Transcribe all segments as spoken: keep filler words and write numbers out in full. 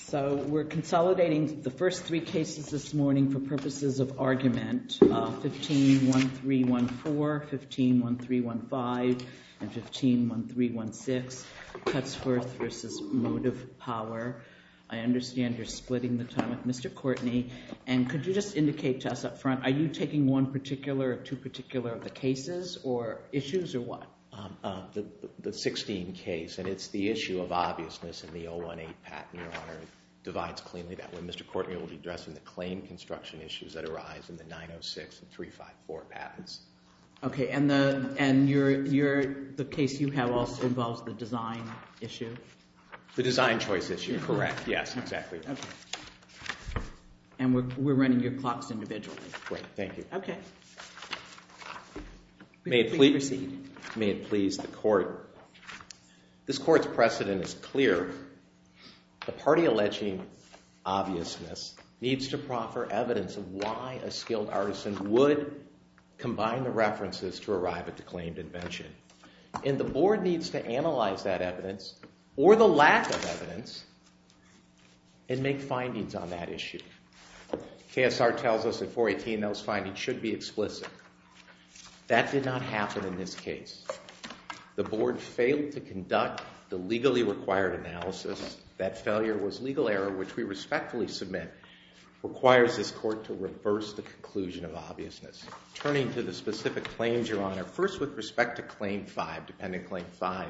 So we're consolidating the first three cases this morning for purposes of argument, uh, fifteen thirteen fourteen, fifteen thirteen fifteen, and fifteen thirteen sixteen, Cutsworth versus Motive Power. I understand you're splitting the time with Mister Courtney, and could you just indicate to us up front, are you taking one particular or two particular of the cases or issues or what? Um, uh, the, the sixteen case, and it's the issue of obviousness in the oh one eight patent, Your Honor. It divides cleanly that way. Mister Courtney will be addressing the claim construction issues that arise in the nine oh six and three fifty-four patents. Okay, and the and your your the case you have also involves the design issue? The design choice issue, correct. Yes, exactly. Okay. And we're we're running your clocks individually. Great, thank you. Okay. May it please proceed. May it please the court. This court's precedent is clear. The party alleging obviousness needs to proffer evidence of why a skilled artisan would combine the references to arrive at the claimed invention. And the board needs to analyze that evidence or the lack of evidence and make findings on that issue. K S R tells us at four eighteen those findings should be explicit. That did not happen in this case. The board failed to conduct the legally required analysis. That failure was legal error, which we respectfully submit requires this court to reverse the conclusion of obviousness. Turning to the specific claims, Your Honor, first with respect to Claim five, dependent Claim five.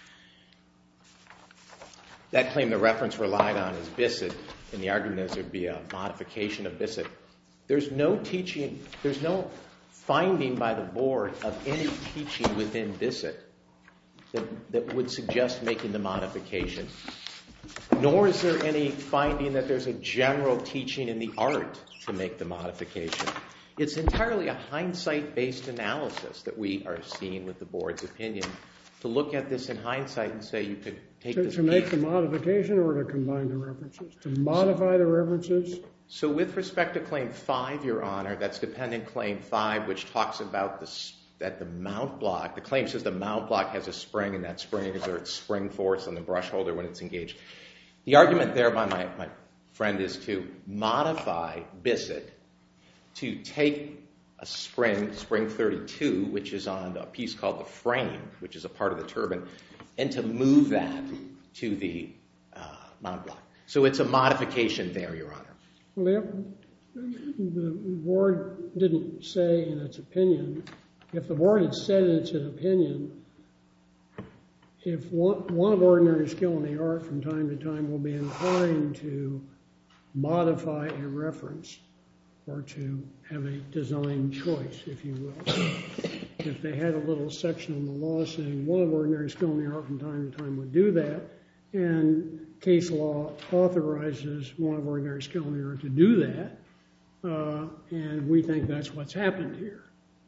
That claim the reference relied on is Bissett, and the argument is there would be a modification of Bissett. There's no teaching, there's no finding by the board of any teaching within Bissett that, that would suggest making the modification. Nor is there any finding that there's a general teaching in the art to make the modification. It's entirely a hindsight-based analysis that we are seeing with the board's opinion. To look at this in hindsight and say you could take to, this... To make the modification or to combine the references? To modify the references? So with respect to Claim five, Your Honor, that's dependent Claim five, which talks about the, that the mount block, the claim says the mount block has a spring, and that spring exerts spring force on the brush holder when it's engaged. The argument there by my, my friend is to modify Bissett to take a spring, spring thirty-two, which is on a piece called the frame, which is a part of the turbine, and to move that to the uh, mount block. So it's a modification there, Your Honor. Well, the, the board didn't say in its opinion. If the board had said in its opinion, if one, one of ordinary skill in the art from time to time will be inclined to modify a reference or to have a design choice, if you will, if they had a little section in the law saying one of ordinary skill in the art from time to time would do that, and case law authorizes one of ordinary skill in the art to do that, uh, and we think that's what's happened here.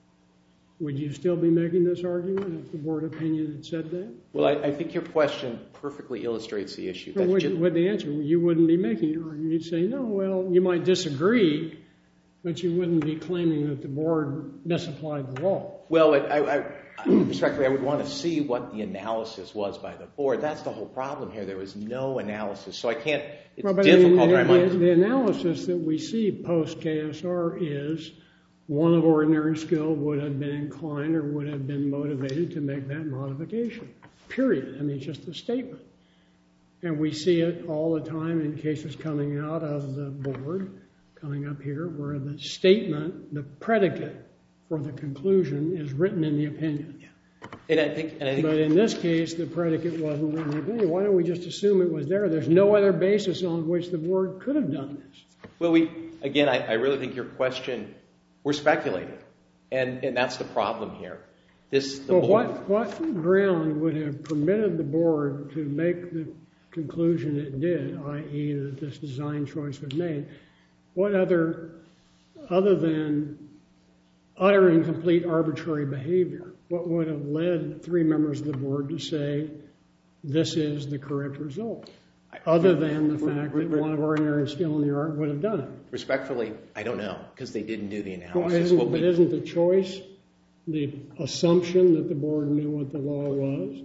Would you still be making this argument if the board opinion had said that? Well, I, I think your question perfectly illustrates the issue. Well, would, would the answer, you wouldn't be making your argument. You'd say, no, well, you might disagree, but you wouldn't be claiming that the board misapplied the law. Well, I, I, I, respectfully, I would want to see what the analysis was by the board. That's the whole problem here. There was no analysis, so I can't, it's well, but difficult. The, the, the, the analysis that we see post-K S R is one of ordinary skill would have been inclined or would have been motivated to make that modification, period. I mean, it's just a statement. And we see it all the time in cases coming out of the board, coming up here, where the statement, the predicate for the conclusion is written in the opinion. Yeah. And I think, and I think, but in this case, the predicate wasn't written in the opinion. Why don't we just assume it was there? There's no other basis on which the board could have done this. Well, we, again, I, I really think your question, we're speculating. And, and that's the problem here. This, the well, board, what, what ground would have permitted the board to make the conclusion it did, that is that this design choice was made? What other, other than utter and complete arbitrary behavior, what would have led three members of the board to say this is the correct result, other than the fact that one of ordinary skill in the art would have done it? Respectfully, I don't know, because they didn't do the analysis. Well, isn't, but we, isn't the choice the assumption that the board knew what the law was?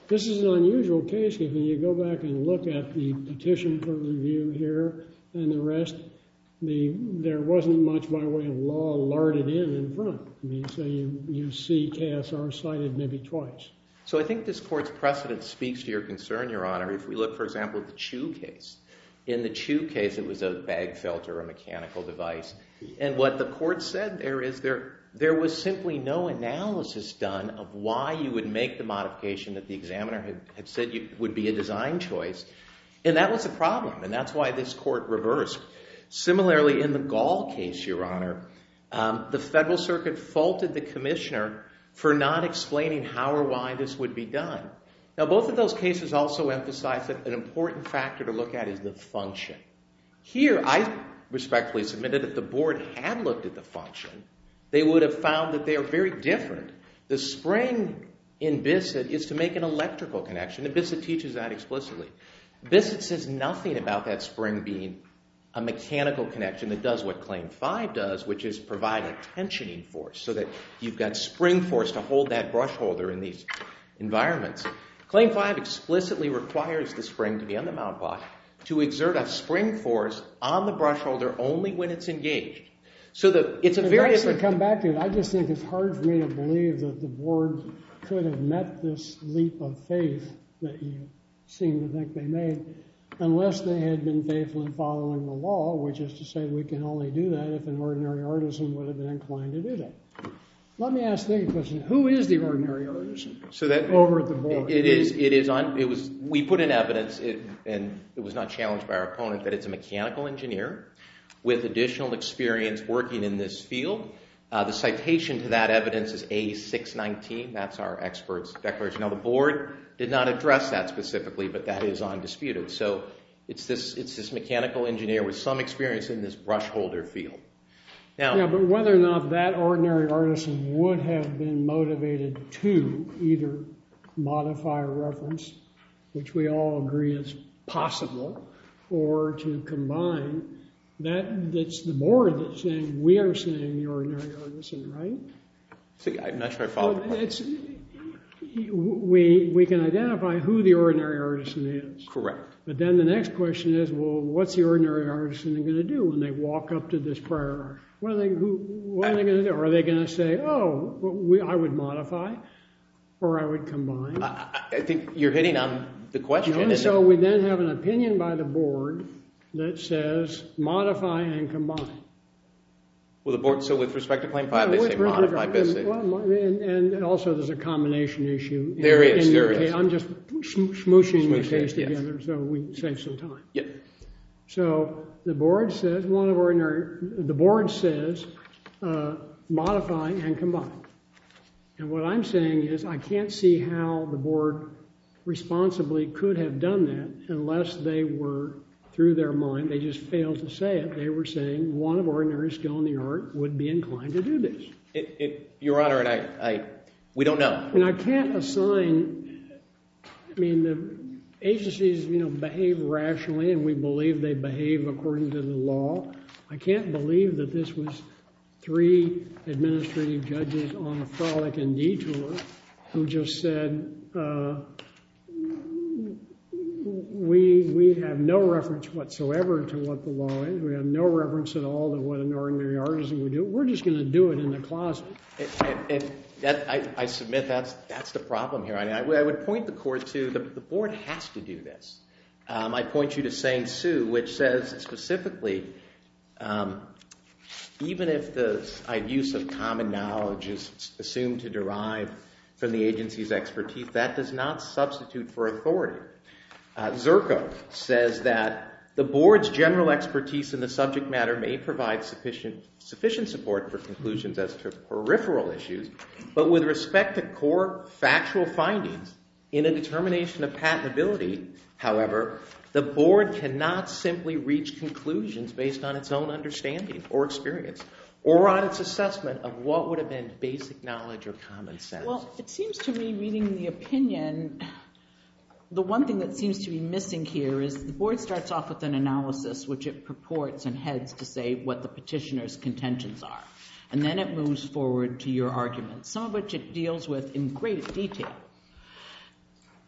this is an unusual case. If you go back and look at the petition for review here and the rest, the there wasn't much by way of law larded in in front. I mean, so you, you see K S R cited maybe twice. So I think this court's precedent speaks to your concern, Your Honor. If we look, for example, at the Chu case. In the Chu case, it was a bag filter, a mechanical device. And what the court said there is there, there was simply no analysis done of why you would make the modification that the examiner had, had said you, would be a design choice. And that was a problem, and that's why this court reversed. Similarly, in the Gall case, Your Honor, um, the Federal Circuit faulted the commissioner for not explaining how or why this would be done. Now, both of those cases also emphasize that an important factor to look at is the function. Here, I respectfully submit that if the board had looked at the function, they would have found that they are very different. The spring in Bissett is to make an electrical connection, and Bissett teaches that explicitly. Bissett says nothing about that spring being a mechanical connection that does what Claim five does, which is provide a tensioning force so that you've got spring force to hold that brush holder in these environments. Claim five explicitly requires the spring to be on the mount block to exert a spring force on the brush holder only when it's engaged. So the, it's a but very that's different... to come back to it. I just think it's hard for me to believe that the board could have met this leap of faith that you seem to think they made unless they had been faithful in following the law, which is to say we can only do that if an ordinary artisan would have been inclined to do that. Let me ask the question: who is the ordinary artisan? So that over at the board, it is. It is on. It was. We put in evidence, it, and it was not challenged by our opponent, that it's a mechanical engineer with additional experience working in this field. Uh, the citation to that evidence is A six nineteen. That's our expert's declaration. Now, the board did not address that specifically, but that is undisputed. So it's this. It's this mechanical engineer with some experience in this brush holder field. Now, yeah, but whether or not that ordinary artisan would have been motivated to either modify a reference, which we all agree is possible, or to combine, that that's the board that's saying, we are saying the ordinary artisan, right? So I'm not sure I follow. Well, it's, we, we can identify who the ordinary artisan is. Correct. But then the next question is, well, what's the ordinary artisan going to do when they walk up to this prior art? What are they, who, what are they going to do? Are they going to say, oh, we, I would modify, or I would combine? I, I think you're hitting on the question. You know, and so we then have an opinion by the board that says modify and combine. Well, the board, so with respect to Claim five, Yeah, they say with modify regard- Bissett. Well, and, and also there's a combination issue. in- There is, in there the is. case. I'm just sm- smooshing the Smooshing case it, yes. together so we save some time. Yep. So the board says, one of ordinary, the board says uh, modify and combine. And what I'm saying is I can't see how the board responsibly could have done that unless they were, through their mind, they just failed to say it. They were saying one of ordinary skill in the art would be inclined to do this. It, it, Your Honor, and I, I, we don't know. And I can't assign, I mean, the agencies, you know, behave rationally, and we believe they behave according to the law. I can't believe that this was three administrative judges on a frolic and detour who just said, uh, we we have no reference whatsoever to what the law is. We have no reference at all to what an ordinary artisan would do. We're just going to do it in the closet. And, and that, I, I submit that's that's the problem here. I, mean, I, I would point the court to, the, the board has to do this. Um, I point you to Sang Soo, which says specifically, um, even if the use of common knowledge is assumed to derive from the agency's expertise, that does not substitute for authority. Uh, Zerko says that the board's general expertise in the subject matter may provide sufficient sufficient support for conclusions as to peripheral issues, but with respect to core factual findings in a determination of patentability, however, the board cannot simply reach conclusions based on its own understanding or experience or on its assessment of what would have been basic knowledge or common sense. Well, it seems to me, reading the opinion, the one thing that seems to be missing here is the board starts off with an analysis which it purports and heads to say what the petitioner's contentions are. And then it moves forward to your arguments, some of which it deals with in great detail.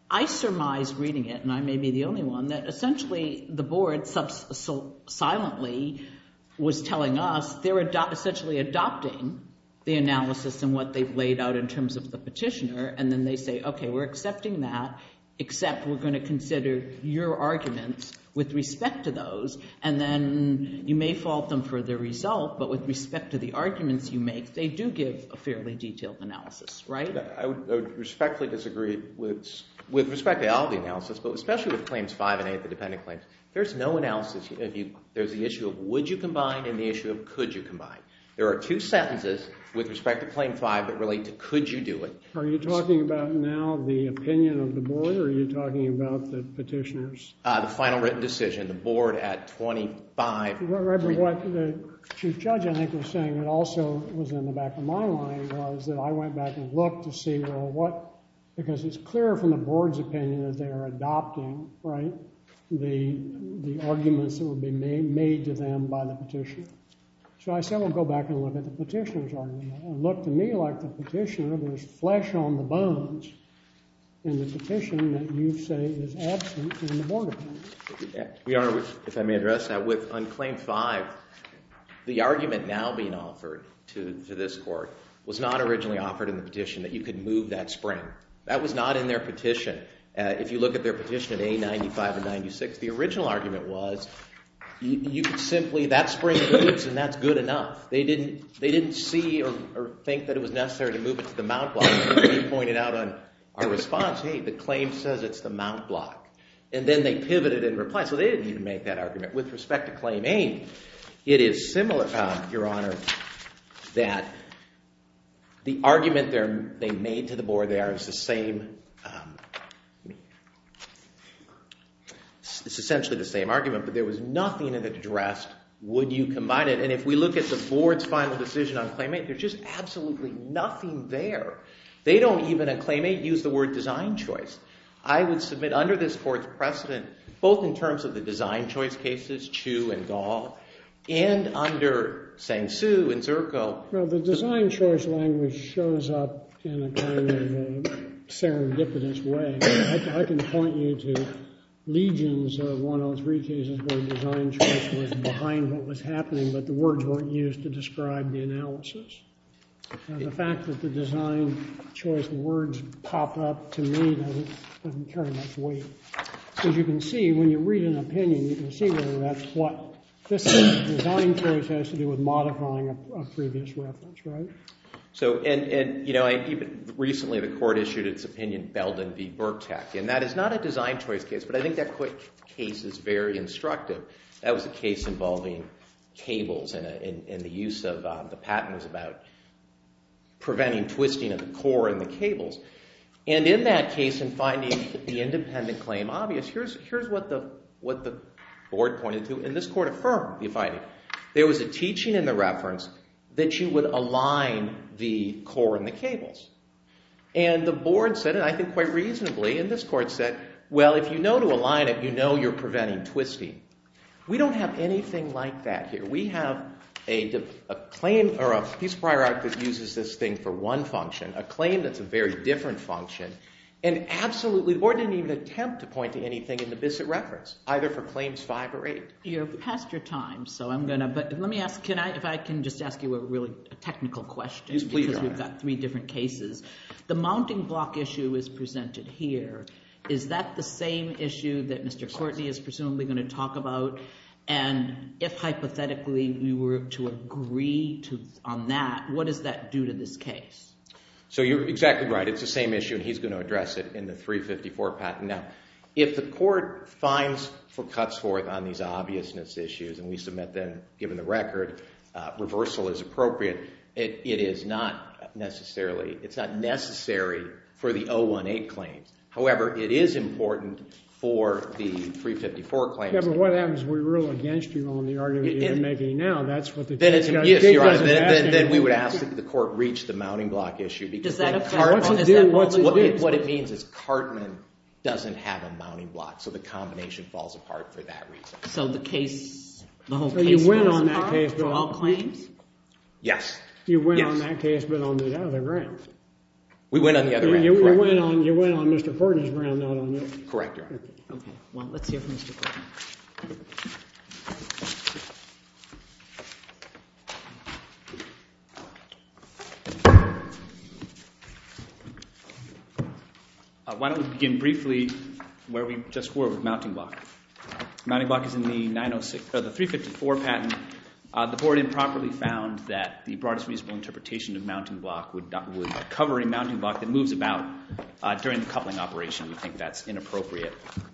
I surmised reading it, and I may be the only one, that essentially the board subs- so silently was telling us they're ado- essentially adopting the analysis and what they've laid out in terms of the petitioner, and then they say, okay, we're accepting that, except we're going to consider your arguments with respect to those, and then you may fault them for the result, but with respect to the arguments you make, they do give a fairly detailed analysis, right? I would, I would respectfully disagree with, with respect to all the analysis, but especially with claims five and eight, the dependent claims. There's no analysis. If you, there's the issue of would you combine and the issue of could you combine. There are two sentences with respect to claim five that relate to could you do it. Are you talking about now the opinion of the board, or are you talking about the petitioners? Uh, the final written decision, the board at twenty-five. Right, but what the Chief Judge, I think, was saying that also was in the back of my mind was that I went back and looked to see, well, what, because it's clear from the board's opinion that they are adopting, right, the the arguments that would be made, made to them by the petitioner. So I said, well, go back and look at the petitioner's argument. It looked to me like the petitioner, there's flesh on the bones in the petition that you say is absent in the board opinion. Your Honor, if I may address that, with on claim five, the argument now being offered to, to this court was not originally offered in the petition that you could move that spring. That was not in their petition. Uh, if you look at their petition at A ninety-five and ninety-six, the original argument was You, you could simply, that spring moves and that's good enough. They didn't they didn't see or, or think that it was necessary to move it to the mount block. We pointed out on our response, hey, the claim says it's the mount block. And then they pivoted in reply. So they didn't even make that argument. With respect to claim eight, it is similar, uh, Your Honor, that the argument they made to the board there is the same. Um, It's essentially the same argument, but there was nothing in it addressed, would you combine it? And if we look at the board's final decision on Claim eight, there's just absolutely nothing there. They don't even, in Claim eight, use the word design choice. I would submit under this court's precedent, both in terms of the design choice cases, Chu and Gall, and under Sang Soo and Zirko. Well, the design choice language shows up in a kind of a serendipitous way. I, I can point you to legions of one oh three cases where design choice was behind what was happening, but the words weren't used to describe the analysis. Uh, the fact that the design choice words pop up, to me, doesn't, doesn't carry much weight. Because you can see, when you read an opinion, you can see whether that's what this design choice has to do with modifying a, a previous reference, right? So, and, and you know, I, even recently the court issued its opinion, Belden v. Burktech, and that is not a design choice case, but I think that case is very instructive. That was a case involving cables, and, a, and, and the use of um, the patent was about preventing twisting of the core in the cables. And in that case, in finding the independent claim obvious, here's here's what the what the board pointed to, and this court affirmed the finding. There was a teaching in the reference that you would align the core and the cables. And the board said, and I think quite reasonably, and this court said, well, if you know to align it, you know you're preventing twisting. We don't have anything like that here. We have a, a claim or a piece of prior art that uses this thing for one function, a claim that's a very different function, and absolutely, the board didn't even attempt to point to anything in the Bissett reference, either for claims five or eight. You're past your time, so I'm going to, but let me ask, can I, if I can just ask you a really a technical question. Yes, please, because we've got three different cases. The mounting block issue is presented here. Is that the same issue that Mister Courtney is presumably going to talk about? And if hypothetically we were to agree to on that, what does that do to this case? So you're exactly right. It's the same issue, and he's going to address it in the three fifty-four patent. Now, if the court finds for cuts forth on these obviousness issues, and we submit them, given the record, uh, reversal is appropriate, it, it is not necessarily, it's not necessary for the oh one eight claims. However, it is important for the three fifty-four claims. Yeah, but what happens if we rule against you on the argument it, you're it, making now? That's what the then it's, yes, you're right. Then, then, then we would ask that the court reach the mounting block issue. Because does that affect what's it do? What's it what, do? It, what it means is Cartman doesn't have a mounting block, so the combination falls apart for that reason. So the case, the whole so case you win falls on that apart case, for all claims? Yes. You win yes. on that case, but on the other grounds. We went on the other you, end. You, correct. you went on you went on Mister Courtney's ground, not on yours. Correct, Your Honor. Okay, well, let's hear from Mister Courtney. Uh, why don't we begin briefly where we just were with mounting block. Mounting block is in the nine oh six, or the three fifty-four patent. Uh, the board improperly found that the broadest reasonable interpretation of mounting block would, would cover a mounting block that moves about uh, during the coupling operation. We think that's inappropriate.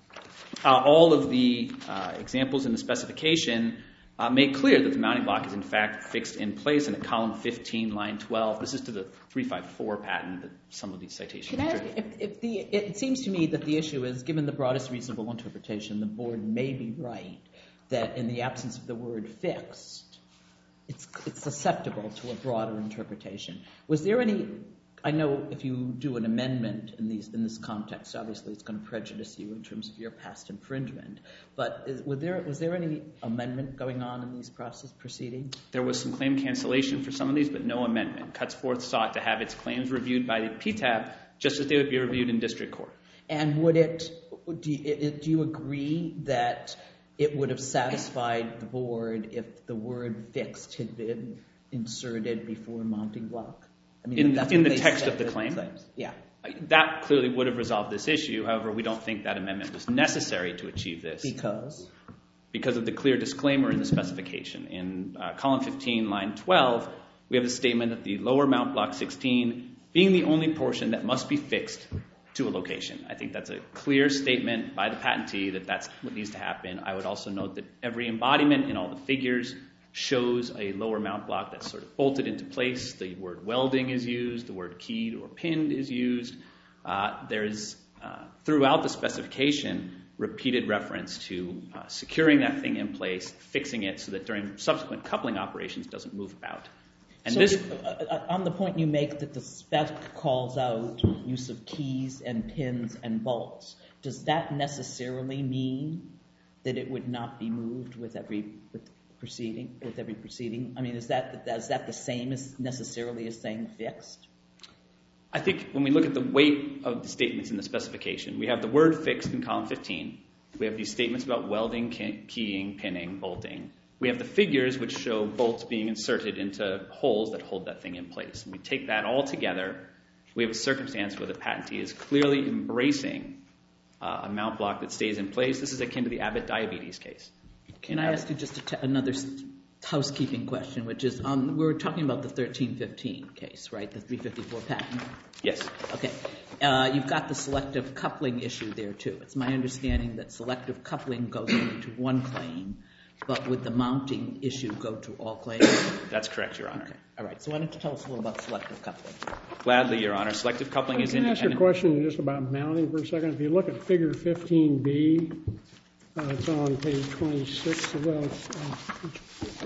Uh, all of the uh, examples in the specification uh, make clear that the mounting block is in fact fixed in place, and at column fifteen, line twelve, this is to the three fifty-four patent that some of these citations Can I ask, if, if the, it seems to me that the issue is, given the broadest reasonable interpretation, the board may be right that in the absence of the word fixed, it's, it's susceptible to a broader interpretation. Was there any, I know if you do an amendment in these in this context, obviously it's going to prejudice you in terms of your past infringement, but is, was, there, was there any amendment going on in these process proceedings? There was some claim cancellation for some of these, but no amendment. Cuts Forth sought to have its claims reviewed by the P T A B just as they would be reviewed in district court. And would it, do you, it, do you agree that it would have satisfied the board if the word fixed had been inserted before mounting block? I mean, In, that's in what the they text said of the that claim? claims. Yeah. That clearly would have resolved this issue. However, we don't think that amendment was necessary to achieve this. Because? Because of the clear disclaimer in the specification. In uh, column fifteen, line twelve, we have the statement that the lower mount block sixteen being the only portion that must be fixed to a location. I think that's a clear statement by the patentee that that's what needs to happen. I would also note that every embodiment in all the figures shows a lower mount block that's sort of bolted into place. The word welding is used. The word keyed or pinned is used. Uh, there's, uh, throughout the specification, repeated reference to uh, securing that thing in place, fixing it so that during subsequent coupling operations it doesn't move about. And so this, if, uh, on the point you make that the spec calls out use of keys and pins and bolts, does that necessarily mean that it would not be moved with every with proceeding? With every proceeding, I mean, is that is that the same as necessarily as saying fixed? I think when we look at the weight of the statements in the specification, we have the word fixed in column fifteen. We have these statements about welding, keying, pinning, bolting. We have the figures which show bolts being inserted into holes that hold that thing in place. And we take that all together, we have a circumstance where the patentee is clearly embracing uh, a mount block that stays in place. This is akin to the Abbott diabetes case. Can I ask you just a t- another housekeeping question, which is, um, we were talking about the thirteen fifteen case, right, the three fifty-four patent? Yes. Okay. Uh, you've got the selective coupling issue there, too. It's my understanding that selective coupling goes into one claim, but would the mounting issue go to all claims? That's correct, Your Honor. Okay. All right. So why don't you tell us a little about selective coupling? Gladly, Your Honor. Selective coupling is Can I ask you a independent. question just about mounting for a second? If you look at figure fifteen B, uh, it's on page twenty-six. Well, it's, uh,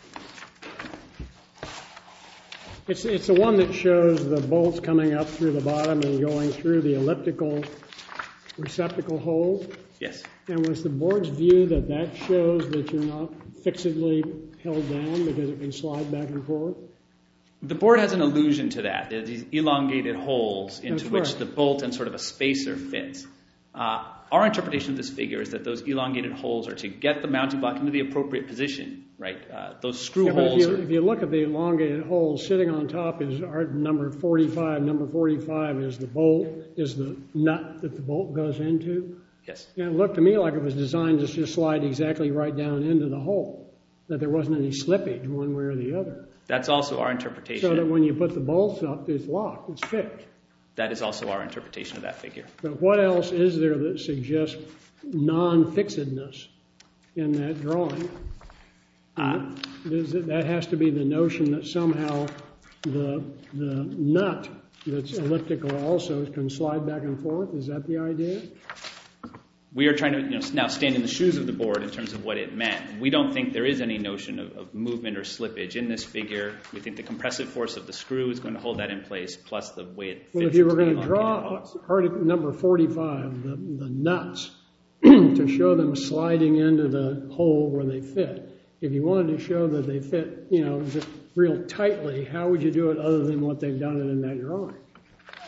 it's, it's the one that shows the bolts coming up through the bottom and going through the elliptical receptacle hole. Yes. And was the board's view that that shows that you're not fixedly held down because it can slide back and forth? The board has an allusion to that. There's these elongated holes into That's which right. the bolt and sort of a spacer fits. Uh, our interpretation of this figure is that those elongated holes are to get the mounting block into the appropriate position, right? Uh, those screw Yeah, but if holes you, are... if you look at the elongated hole, sitting on top is our number forty-five. Number forty-five is the bolt, is the nut that the bolt goes into. Yes. And it looked to me like it was designed to just slide exactly right down into the hole, that there wasn't any slippage one way or the other. That's also our interpretation. So that when you put the bolts up, it's locked, it's fixed. That is also our interpretation of that figure. But what else is there that suggests non-fixedness in that drawing? Uh, Does it, that has to be the notion that somehow the the nut that's elliptical also can slide back and forth. Is that the idea? We are trying to you know, now stand in the shoes of the board in terms of what it meant. We don't think there is any notion of, of movement or slippage in this figure. We think the compressive force of the screw is going to hold that in place, plus the way it fits. Well, if you were into going the to elongated draw holes. article number forty-five, the, the nuts, to show them sliding into the hole where they fit, if you wanted to show that they fit, you know, just real tightly, how would you do it other than what they've done it in that drawing?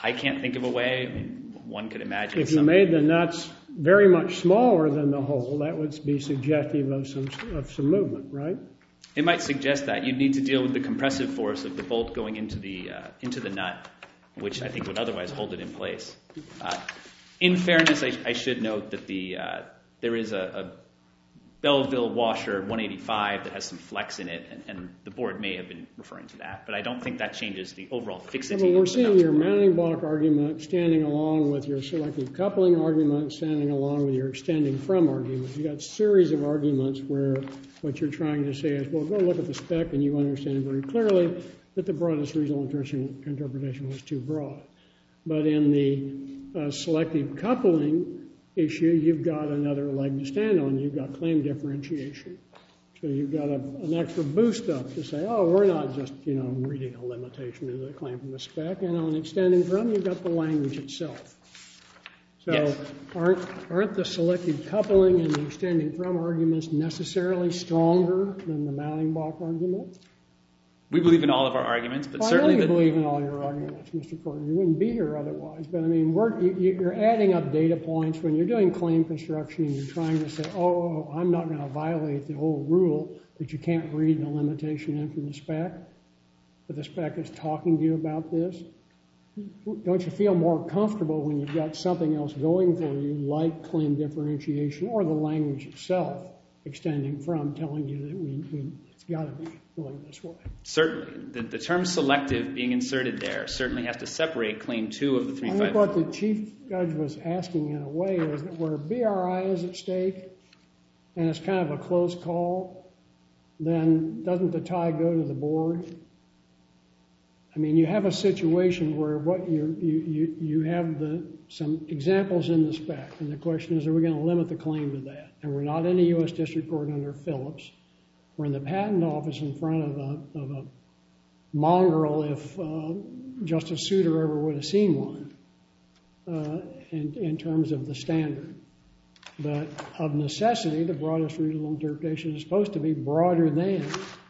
I can't think of a way. I mean, one could imagine. If you some, made the nuts very much smaller than the hole, that would be suggestive of some of some movement, right? It might suggest that you'd need to deal with the compressive force of the bolt going into the uh, into the nut, which I think would otherwise hold it in place. Uh, in fairness, I, I should note that the uh, there is a, a Belleville washer one eighty-five that has some flex in it, and, and the board may have been referring to that, but I don't think that changes the overall fixity. Yeah, but we're seeing your mounting block argument standing along with your selective coupling argument, standing along with your extending from argument. You've got a series of arguments where what you're trying to say is, well, go look at the spec and you understand very clearly that the broadest reasonable interpretation was too broad. But in the uh, selective coupling issue, you've got another leg to stand on. You've got claim differentiation. So you've got a, an extra boost up to say, oh, we're not just, you know, reading a limitation into the claim from the spec. And on extending from, you've got the language itself. So yes. aren't aren't the selective coupling and the extending from arguments necessarily stronger than the mounting block argument? We believe in all of our arguments, but well, certainly I know you the, believe in all your arguments, Mister Porter. You wouldn't be here otherwise. But I mean, we're, you, you're adding up data points when you're doing claim construction and you're trying to say, oh, oh I'm not going to violate the whole rule that you can't read the limitation in from the spec, but the spec is talking to you about this. Don't you feel more comfortable when you've got something else going for you, like claim differentiation or the language itself extending from, telling you that we, we it's got to be going this way? Certainly. The, the term selective being inserted there certainly has to separate claim two of the three I five. think what the chief judge was asking in a way is that where B R I is at stake and it's kind of a close call, then doesn't the tie go to the board? I mean, you have a situation where what you you you, you have the some examples in the spec, and the question is, are we going to limit the claim to that? And we're not in a U S District Court under Phillips. We're in the patent office in front of a of a mongrel, if uh, Justice Souter ever would have seen one, uh, in in terms of the standard. But of necessity, the broadest reasonable interpretation is supposed to be broader than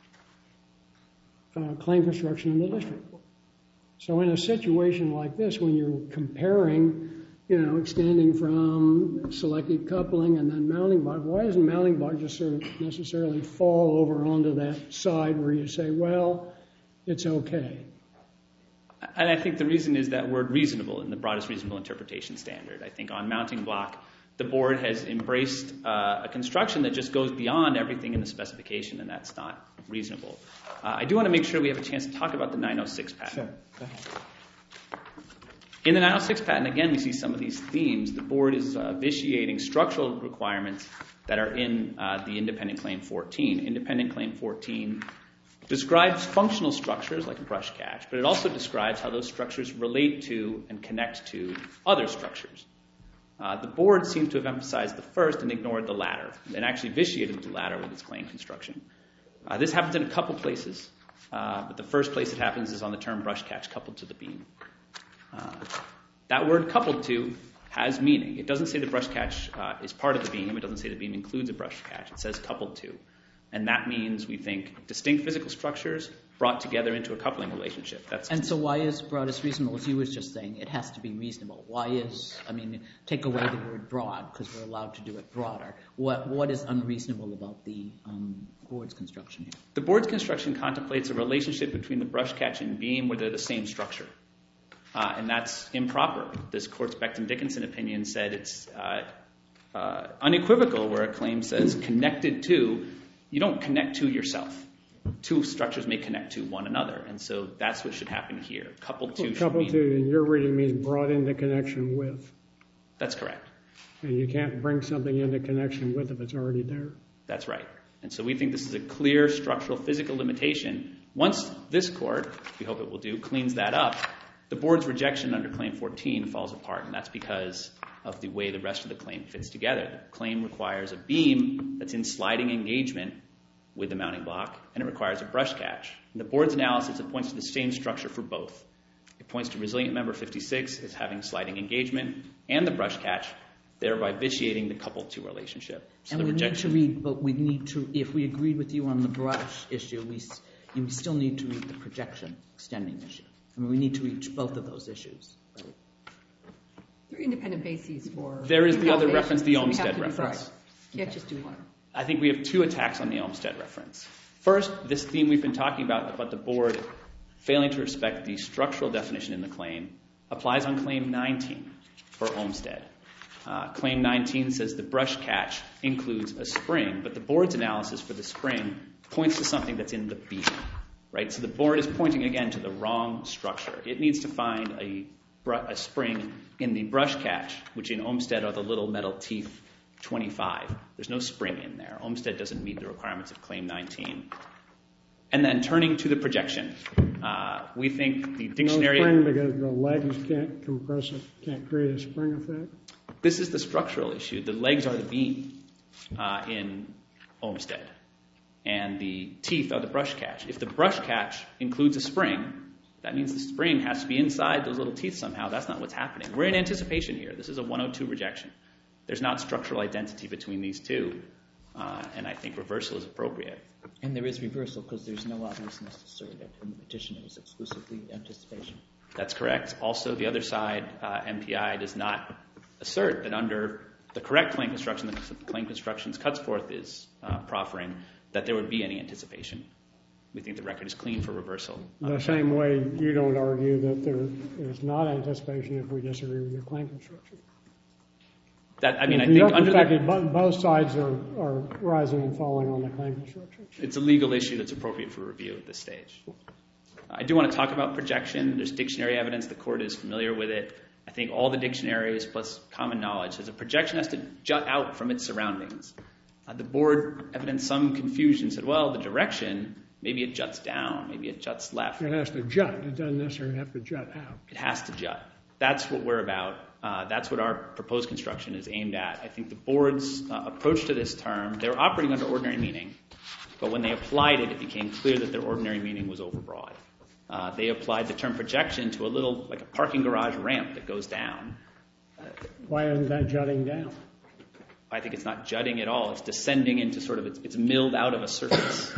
uh, claim construction in the district court. So in a situation like this, when you're comparing, you know, extending from selective coupling and then mounting block, why doesn't mounting block just sort of necessarily fall over onto that side where you say, well, it's okay? And I think the reason is that word reasonable in the broadest reasonable interpretation standard. I think on mounting block, the board has embraced uh, a construction that just goes beyond everything in the specification, and that's not reasonable. Uh, I do want to make sure we have a chance to talk about the nine oh six patent. Sure. Go ahead. In the nine oh six patent, again, we see some of these themes. The board is uh, vitiating structural requirements that are in uh, the independent claim fourteen. Independent claim fourteen describes functional structures like a brush catch, but it also describes how those structures relate to and connect to other structures. Uh, the board seems to have emphasized the first and ignored the latter, and actually vitiated the latter with its claim construction. Uh, this happens in a couple places, uh, but the first place it happens is on the term brush catch coupled to the beam. Uh, that word coupled to has meaning. It doesn't say the brush catch uh, is part of the beam. It doesn't say the beam includes a brush catch. It says coupled to. And that means, we think, distinct physical structures brought together into a coupling relationship. That's and so why is broadest reasonable? As you was just saying, it has to be reasonable. Why is, I mean, take away the word broad, because we're allowed to do it broader. What What is unreasonable about the um, board's construction here? The board's construction contemplates a relationship between the brush catch and beam where they're the same structure. Uh, and that's improper. This court's Becton-Dickinson opinion said it's uh, uh, unequivocal where a claim says connected to. You don't connect to yourself. Two structures may connect to one another, and so that's what should happen here. Coupled to. Well, coupled to, in your reading, means brought into connection with. That's correct. And you can't bring something into connection with if it's already there. That's right. And so we think this is a clear structural physical limitation. Once this court, we hope it will do, cleans that up, the board's rejection under Claim fourteen falls apart, and that's because of the way the rest of the claim fits together. The claim requires a beam that's in sliding engagement with the mounting block, and it requires a brush catch. In the board's analysis, it points to the same structure for both. It points to resilient member fifty-six as having sliding engagement and the brush catch, thereby vitiating the coupled to relationship. So and the we rejection, need to read, but we need to, if we agreed with you on the brush issue, we, we still need to read the projection extending issue. I mean, we need to reach both of those issues. independent bases for... There is the other reference, the Olmsted so reference. You can't just do one. I think we have two attacks on the Olmsted reference. First, this theme we've been talking about, about the board failing to respect the structural definition in the claim, applies on Claim nineteen for Olmsted. Uh, claim nineteen says the brush catch includes a spring, but the board's analysis for the spring points to something that's in the beam, right? So the board is pointing again to the wrong structure. It needs to find a, br- a spring in the brush catch, which in Olmsted are the little metal teeth twenty-five. There's no spring in there. Olmsted doesn't meet the requirements of Claim nineteen. And then turning to the projection, uh, we think the dictionary... No spring because the legs can't compress it, can't create a spring effect? This is the structural issue. The legs are the beam uh, in Olmsted, and the teeth are the brush catch. If the brush catch includes a spring, that means the spring has to be inside those little teeth somehow. That's not what's happening. We're in anticipation here. This is a one oh two rejection. There's not structural identity between these two, uh, and I think reversal is appropriate. And there is reversal because there's no obviousness asserted in the petition. It was exclusively anticipation. That's correct. Also, the other side, uh, M P I, does not assert that under the correct claim construction, the claim constructions cuts forth is uh, proffering, that there would be any anticipation. We think the record is clean for reversal. The same way you don't argue that there is not anticipation if we disagree with your claim construction. That, I mean, if I think under under the fact the, that both sides are, are rising and falling on the claim construction. it's a legal issue that's appropriate for review at this stage. I do want to talk about projection. There's dictionary evidence. The court is familiar with it. I think all the dictionaries plus common knowledge says a projection has to jut out from its surroundings. Uh, the board evidenced some confusion, said, well, the direction, maybe it juts down, maybe it juts left. It has to jut. It doesn't necessarily have to jut out. It has to jut. That's what we're about. Uh, that's what our proposed construction is aimed at. I think the board's uh, approach to this term, they were operating under ordinary meaning, but when they applied it, it became clear that their ordinary meaning was overbroad. Uh, they applied the term projection to a little, like a parking garage ramp that goes down. Uh, Why isn't that jutting down? I think it's not jutting at all. It's descending into sort of, it's, it's milled out of a surface.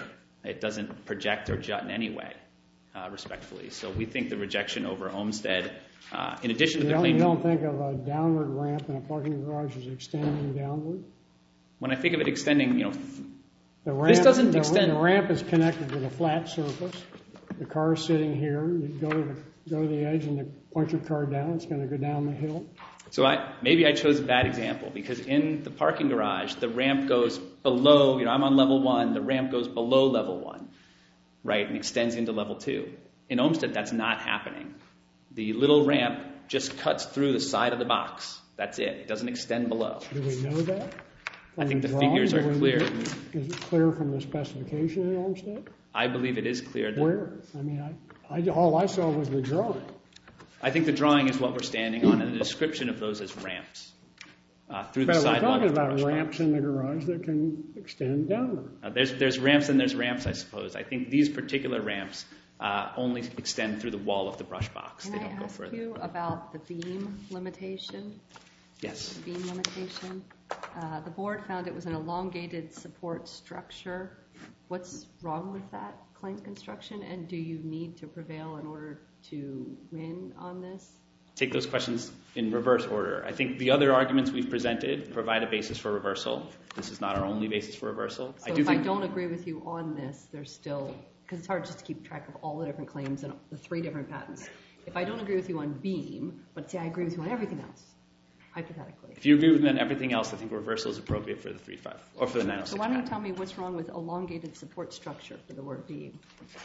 It doesn't project or jut in any way, uh, respectfully. So we think the rejection over Olmsted, uh, in addition to You the don't, claim... you don't think of a downward ramp in a parking garage as extending downward? When I think of it extending, you know, The ramp, this doesn't the, extend... The ramp is connected with a flat surface. The car is sitting here. You go to the, go to the edge and you point your car down. It's going to go down the hill. So I, maybe I chose a bad example because in the parking garage, the ramp goes below, you know, I'm on level one, the ramp goes below level one, right, and extends into level two. In Olmsted, that's not happening. The little ramp just cuts through the side of the box. That's it. It doesn't extend below. Do we know that? I think the drawing? figures are Do we- clear. Is it clear from the specification in Olmsted? I believe it is clear. That, Where? I mean, I, I, all I saw was the drawing. I think the drawing is what we're standing on and the description of those as ramps uh, through the But we're sidewall. talking of the about brush ramps box. in the garage that can extend downward. Uh, there's, there's ramps and there's ramps, I suppose. I think these particular ramps uh, only extend through the wall of the brush box. Can they I don't go ask further. you about the beam limitation? Yes. The beam limitation. Uh, the board found it was an elongated support structure. What's wrong with that claim construction, and do you need to prevail in order to win on this? Take those questions in reverse order. I think the other arguments we've presented provide a basis for reversal. This is not our only basis for reversal. So I do if think I don't agree with you on this, there's still, because it's hard just to keep track of all the different claims and the three different patents. If I don't agree with you on beam, but say I agree with you on everything else, hypothetically. if you agree with me on everything else, I think reversal is appropriate for the three five or for the nine oh six. So why don't you tell me what's wrong with elongated support structure for the word beam?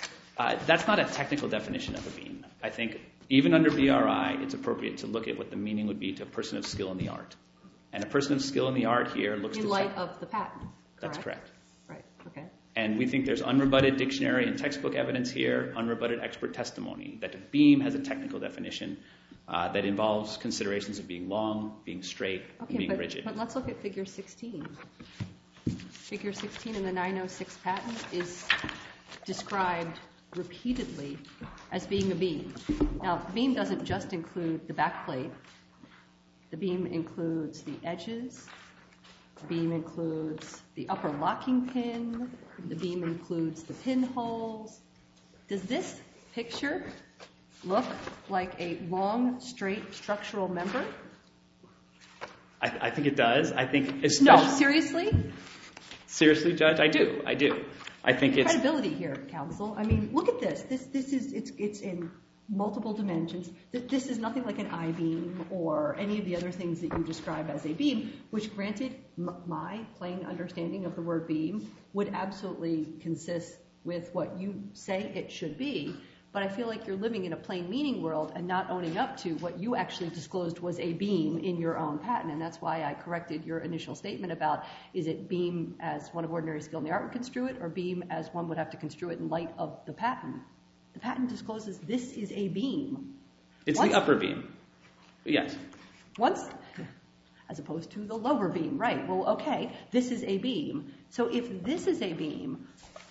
Uh, that's not a technical definition of a beam. I think even under B R I, it's appropriate to look at what the meaning would be to a person of skill in the art. And a person of skill in the art here looks In to... light of the patent, correct? That's correct. Right, okay. And we think there's unrebutted dictionary and textbook evidence here, unrebutted expert testimony, that a beam has a technical definition uh, that involves considerations of being long, being straight, and Okay, being but, rigid. but let's look at figure sixteen. Figure sixteen in the nine oh six patent is described repeatedly as being a beam. Now, the beam doesn't just include the back plate. The beam includes the edges. The beam includes the upper locking pin. The beam includes the pinholes. Does this picture look like a long, straight structural member, I, I think it does. I think especially... No, seriously? Seriously, Judge? I do. I do. I think it's... Credibility here, counsel. I mean, look at this. This this is, it's it's in multiple dimensions. This is nothing like an I-beam or any of the other things that you describe as a beam, which granted, m- my plain understanding of the word beam would absolutely consist with what you say it should be. But I feel like you're living in a plain meaning world and not owning up to what you actually disclosed was a beam in your own patent. And that's why I corrected your initial statement about, is it beam as one of ordinary skill in the art would construe it, or beam as one would have to construe it in light of the patent? The patent discloses this is a beam. It's Once, the upper beam. Yes. Once, as opposed to the lower beam. Right. Well, okay, this is a beam. So if this is a beam...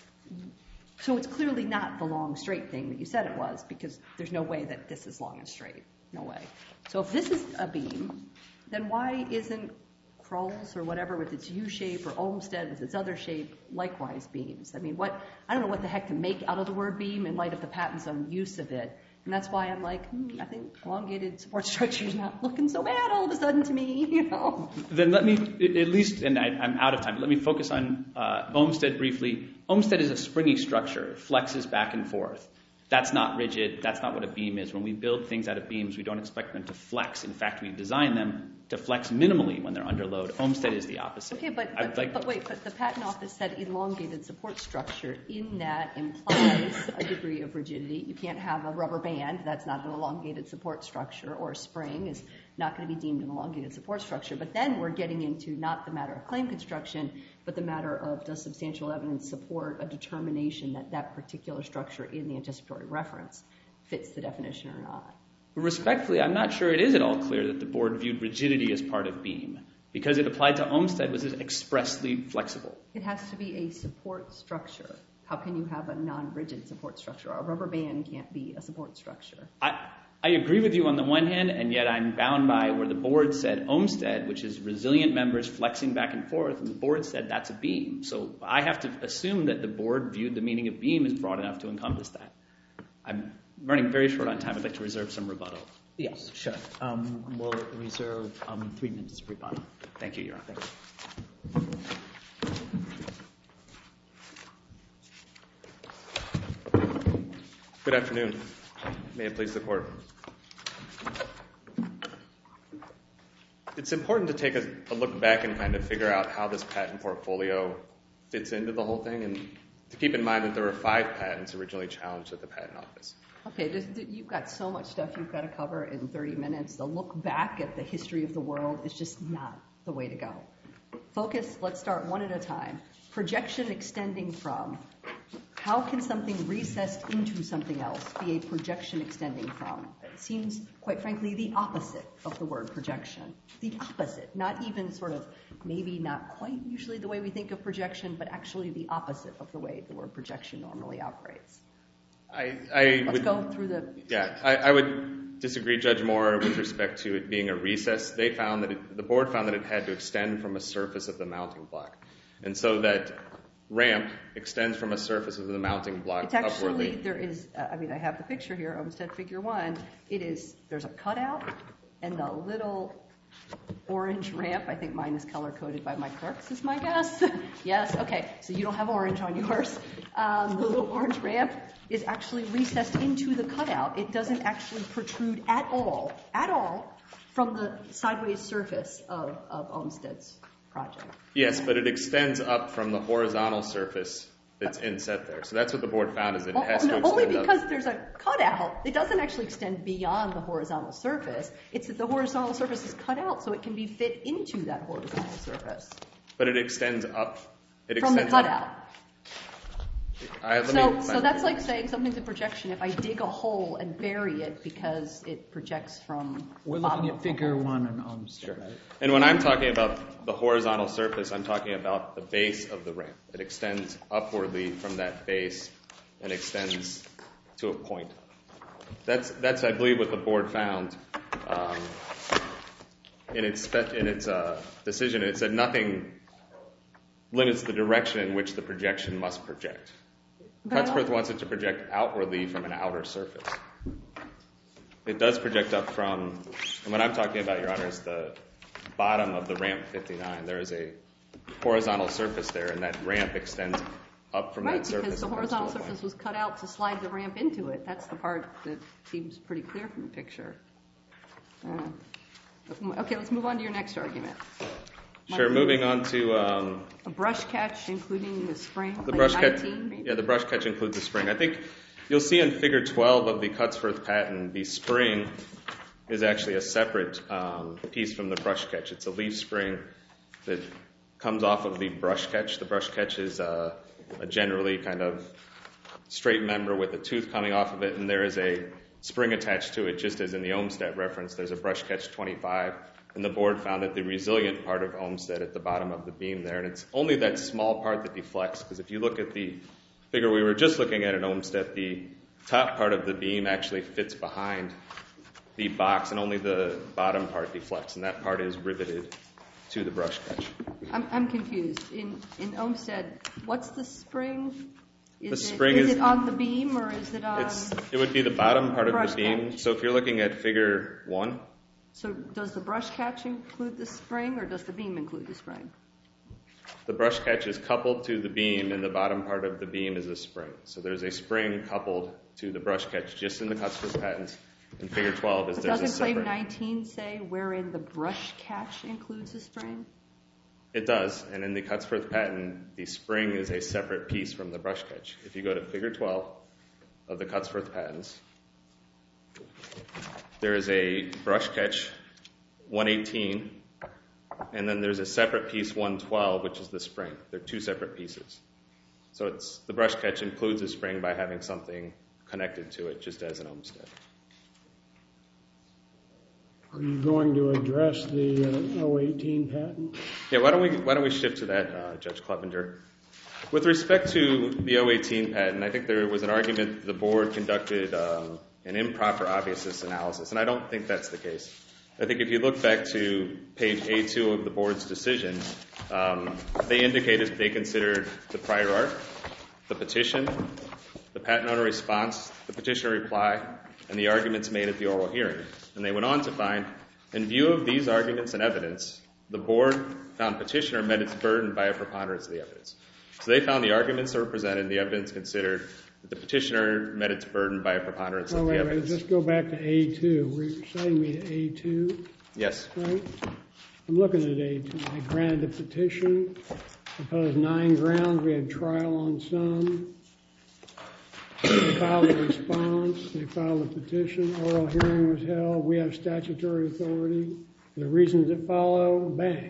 So it's clearly not the long, straight thing that you said it was, because there's no way that this is long and straight. No way. So if this is a beam, then why isn't Kroll's or whatever with its U-shape, or Olmsted with its other shape, likewise beams? I mean, what? I don't know what the heck to make out of the word beam in light of the patent's own use of it. And that's why I'm like, hmm, I think elongated support structure is not looking so bad all of a sudden to me, you know. Then let me, at least, and I, I'm out of time, but let me focus on uh, Olmsted briefly. Olmsted is a springy structure. It flexes back and forth. That's not rigid. That's not what a beam is. When we build things out of beams, we don't expect them to flex. In fact, we design them to flex minimally when they're under load. Olmsted is the opposite. Okay, but, but, like, but wait, but the patent office said elongated support structure. In that implies a degree of rigidity. You can't have a rubber band. That's not an elongated support structure, or a spring is not going to be deemed an elongated support structure. But then we're getting into not the matter of claim construction, but the matter of, does substantial evidence support a determination that that particular structure in the anticipatory reference fits the definition or not? Respectfully, I'm not sure it is at all clear that the board viewed rigidity as part of beam, because it applied to Olmsted was expressly flexible. It has to be a support structure. How can you have a non-rigid support structure? A rubber band can't be a support structure. I, I agree with you on the one hand, and yet I'm bound by where the board said Olmsted, which is resilient members flexing back and forth, and the board said that's a beam. So I have to assume that the board viewed the meaning of beam as broad enough to encompass that. I'm running very short on time. I'd like to reserve some rebuttal. Yes, sure. Um, we'll reserve um, three minutes of rebuttal. Thank you, Your Honor. Good afternoon. May it please the Court. It's important to take a, a look back and kind of figure out how this patent portfolio fits into the whole thing, and to keep in mind that there were five patents originally challenged at the Patent Office. Okay, there's, you've got so much stuff you've got to cover in thirty minutes. The look back at the history of the world is just not the way to go. Focus, let's start one at a time. Projection extending from. How can something recessed into something else be a projection extending from? It seems, quite frankly, the opposite of the word projection. The opposite. Not even sort of, maybe not quite usually the way we think of projection, but actually the opposite of the way the word projection normally operates. I, I Let's would, go through the... Yeah, I, I would disagree, Judge Moore, with respect to it being a recess. They found that it, the board found that it had to extend from a surface of the mounting block. And so that ramp extends from a surface of the mounting block It's actually, upwardly. there is, uh, I mean, I have the picture here, Olmsted figure one. It is, there's a cutout and the little orange ramp. I think mine is color-coded by my clerks, is my guess. Yes, okay, so you don't have orange on yours. Um, the little orange ramp is actually recessed into the cutout. It doesn't actually protrude at all, at all, from the sideways surface of, of Olmsted's project. Yes, but it extends up from the horizontal surface that's inset there. So that's what the board found, is it has oh, to no, extend only because up. there's a cutout. It doesn't actually extend beyond the horizontal surface. It's that the horizontal surface is cut out so it can be fit into that horizontal surface. But it extends up. It From the extends cutout. Up. I, let So, me, so that's like saying something's a projection if I dig a hole and bury it because it projects from We're the bottom looking of at the figure hole. one on Olmsted, right? And when I'm talking about the horizontal surface, I'm talking about the base of the ramp. It extends upwardly from that base and extends to a point. That's, that's I believe, what the board found um, in its, in its uh, decision. It said nothing limits the direction in which the projection must project. Cutsworth wants it to project outwardly from an outer surface. It does project up from, and what I'm talking about, Your Honor, is the bottom of the ramp fifty-nine. There is a horizontal surface there, and that ramp extends up from right, that surface. Because the horizontal surface was cut out to slide the ramp into it. That's the part that seems pretty clear from the picture. Uh, okay, let's move on to your next argument. Sure, moving on to... Um, a brush catch including the spring, the like brush nineteen catch, maybe? Yeah, the brush catch includes the spring. I think you'll see in figure twelve of the Cutsforth patent, the spring is actually a separate um, piece from the brush catch. It's a leaf spring that comes off of the brush catch. The brush catch is uh, a generally kind of straight member with a tooth coming off of it, and there is a spring attached to it, just as in the Olmsted reference. There's a brush catch twenty-five, and the board found that the resilient part of Olmsted at the bottom of the beam there, and it's only that small part that deflects, because if you look at the figure we were just looking at in Olmsted, the top part of the beam actually fits behind the box, and only the bottom part deflects, and that part is riveted to the brush catch. I'm, I'm confused. In in Olmsted, what's the spring? Is The it, spring is is- it on the beam or is it on? It's, it would be the bottom part of brush the beam. catch. So if you're looking at figure one, So does the brush catch include the spring or does the beam include the spring? the brush catch is coupled to the beam, and the bottom part of the beam is a spring. So there's a spring coupled to the brush catch just in the Cutsforth patents. In figure twelve is there's a Doesn't claim separate... nineteen say wherein the brush catch includes a spring? It does, and in the Cutsforth patent, the spring is a separate piece from the brush catch. If you go to figure twelve of the Cutsforth patents, there is a brush catch one eighteen, and then there's a separate piece one twelve, which is the spring. They're two separate pieces. So it's the brush catch includes a spring by having something connected to it, just as an Olmsted. Are you going to address the uh, oh eighteen patent? Yeah, why don't we why don't we shift to that, uh, Judge Clevenger? With respect to the oh eighteen patent, I think there was an argument that the board conducted um, an improper obviousness analysis, and I don't think that's the case. I think if you look back to page A two of the board's decision, um, they indicated they considered the prior art, the petition, the patent owner response, the petitioner reply, and the arguments made at the oral hearing. And they went on to find, in view of these arguments and evidence, the board found petitioner met its burden by a preponderance of the evidence. So they found the arguments that were presented, the evidence considered, that the petitioner met its burden by a preponderance Oh, of the wait, wait, evidence. just go back to A two. We're citing me to A two, Yes. right? I'm looking at A two. They granted the petition, proposed nine grounds. We had trial on some. They filed a response. They filed a petition. Oral hearing was held. We have statutory authority. The reasons that follow, bang.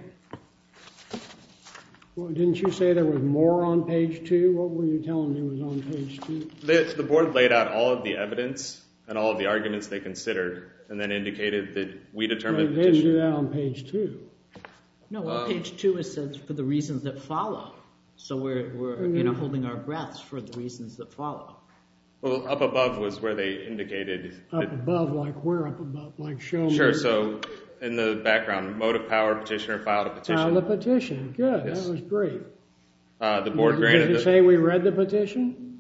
Well, didn't you say there was more on page two? What were you telling me was on page two? The, the board laid out all of the evidence and all of the arguments they considered, and then indicated that we They determined didn't do petitioner. that on page two. No, well, Um, page two, it says for the reasons that follow. So we're, we're you know, holding our breaths for the reasons that follow. Well, up above was where they indicated Up that. above, like where up above? Like show me. Sure, so in the background, motive power, petitioner filed a petition. Filed a petition. Good, Yes. that was great. Uh, the board Does granted it the... say we read the petition?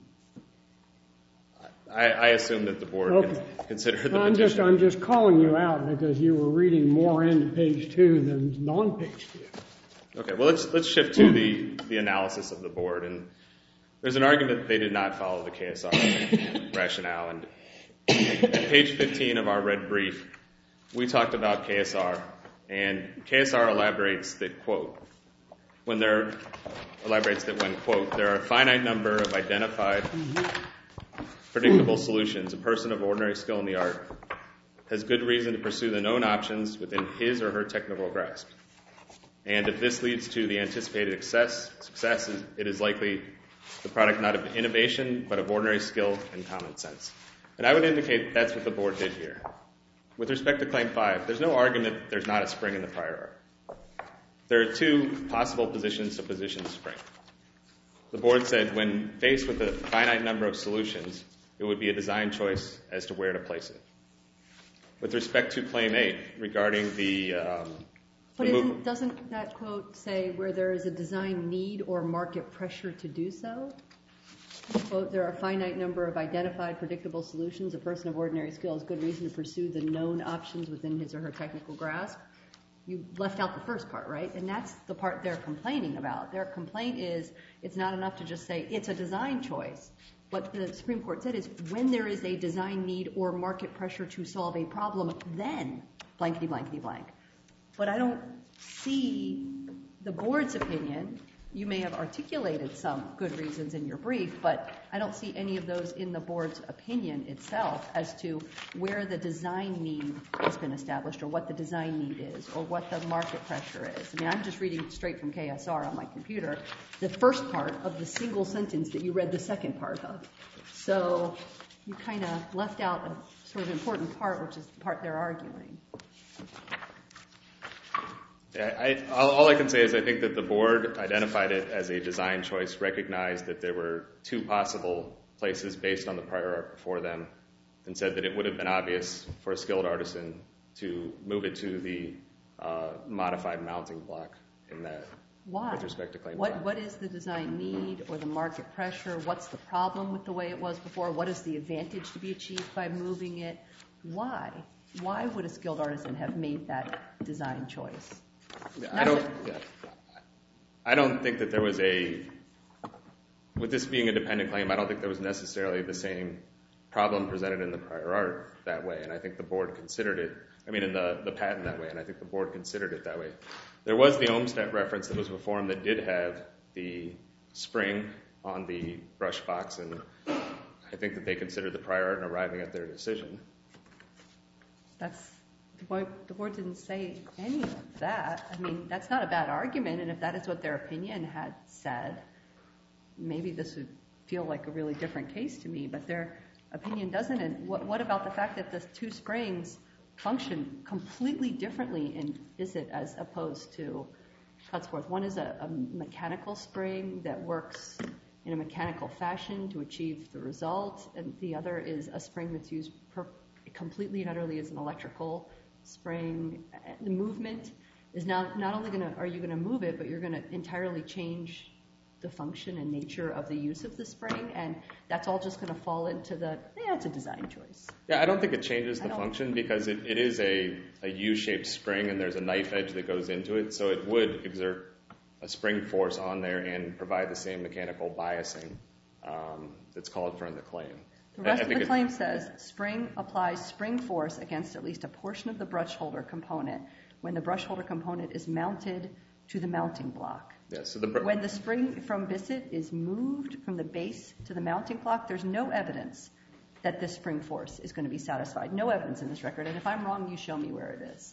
I, I assume that the board Okay. con- considered the I'm petition. just, I'm just calling you out because you were reading more into page two than on page two. Okay, well, let's let's shift to the, the analysis of the board. And there's an argument that they did not follow the K S R rationale. And at page fifteen of our red brief, we talked about K S R. And K S R elaborates that, quote, when there elaborates that when, quote, there are a finite number of identified predictable solutions, a person of ordinary skill in the art has good reason to pursue the known options within his or her technical grasp. And if this leads to the anticipated success, success is, it is likely the product not of innovation, but of ordinary skill and common sense. And I would indicate that's what the board did here. With respect to Claim five, there's no argument that there's not a spring in the prior art. There are two possible positions to position the spring. The board said when faced with a finite number of solutions, it would be a design choice as to where to place it. With respect to Claim eight, regarding the... Um, But the move- isn't, doesn't that quote say where there is a design need or market pressure to do so? Quote, there are a finite number of identified predictable solutions. A person of ordinary skill has good reason to pursue the known options within his or her technical grasp. you left out the first part, right? And that's the part they're complaining about. Their complaint is it's not enough to just say it's a design choice. What the Supreme Court said is when there is a design need or market pressure to solve a problem, then blankety, blankety, blank. But I don't see the board's opinion. You may have articulated some good reasons in your brief, but I don't see any of those in the board's opinion itself as to where the design need has been established or what the design need is or what the market pressure is. I mean, I'm just reading straight from K S R on my computer, the first part of the single sentence that you read the second part of. So you kind of left out a sort of important part, which is the part they're arguing. Yeah, I, all, all I can say is I think that the board identified it as a design choice, recognized that there were two possible places based on the prior art before them, and said that it would have been obvious for a skilled artisan to move it to the uh, modified mounting block in that. Why? With respect to claim what, five. what is the design need or the market pressure? What's the problem with the way it was before? What is the advantage to be achieved by moving it? Why? Why would a skilled artisan have made that design choice? I don't, yeah. I don't think that there was a, with this being a dependent claim, I don't think there was necessarily the same problem presented in the prior art that way, and I think the board considered it, I mean in the, the patent that way, and I think the board considered it that way. There was the Olmsted reference that was before him that did have the spring on the brush box, and I think that they considered the prior art in arriving at their decision. That's, the board, the board didn't say any of that. I mean, that's not a bad argument, and if that is what their opinion had said, maybe this would feel like a really different case to me, but their opinion doesn't. And what, what about the fact that the two springs function completely differently in Bissett as opposed to Cutsforth? One is a, a mechanical spring that works in a mechanical fashion to achieve the result, and the other is a spring that's used per, completely and utterly as an electrical spring. The movement is now not only going to, are you going to move it, but you're going to entirely change the function and nature of the use of the spring, and that's all just going to fall into the, yeah, it's a design choice. Yeah, I don't think it changes the function because it, it is a, a U-shaped spring and there's a knife edge that goes into it, so it would exert a spring force on there and provide the same mechanical biasing um, that's called for in the claim. The rest I, I of the it, claim says spring applies spring force against at least a portion of the brush holder component when the brush holder component is mounted to the mounting block. Yeah, so the when the spring from Bissett is moved from the base to the mounting block, there's no evidence that this spring force is going to be satisfied. No evidence in this record, and if I'm wrong, you show me where it is.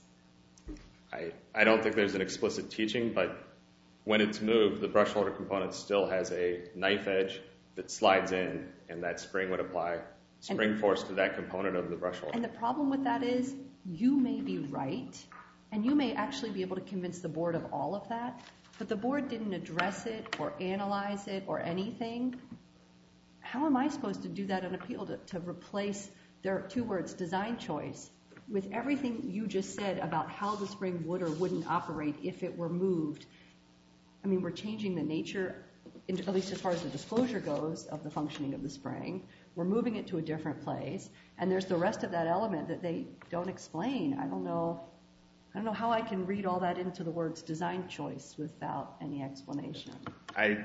I, I don't think there's an explicit teaching, but when it's moved, the brush holder component still has a knife edge that slides in, and that spring would apply spring and, force to that component of the brush holder. And the problem with that is you may be right, and you may actually be able to convince the board of all of that, but the board didn't address it or analyze it or anything. How am I supposed to do that on appeal to, to replace their two words, design choice, with everything you just said about how the spring would or wouldn't operate if it were moved? I mean, we're changing the nature, at least as far as the disclosure goes, of the functioning of the spring. We're moving it to a different place, and there's the rest of that element that they don't explain. I don't know. I don't know how I can read all that into the words design choice without any explanation. I,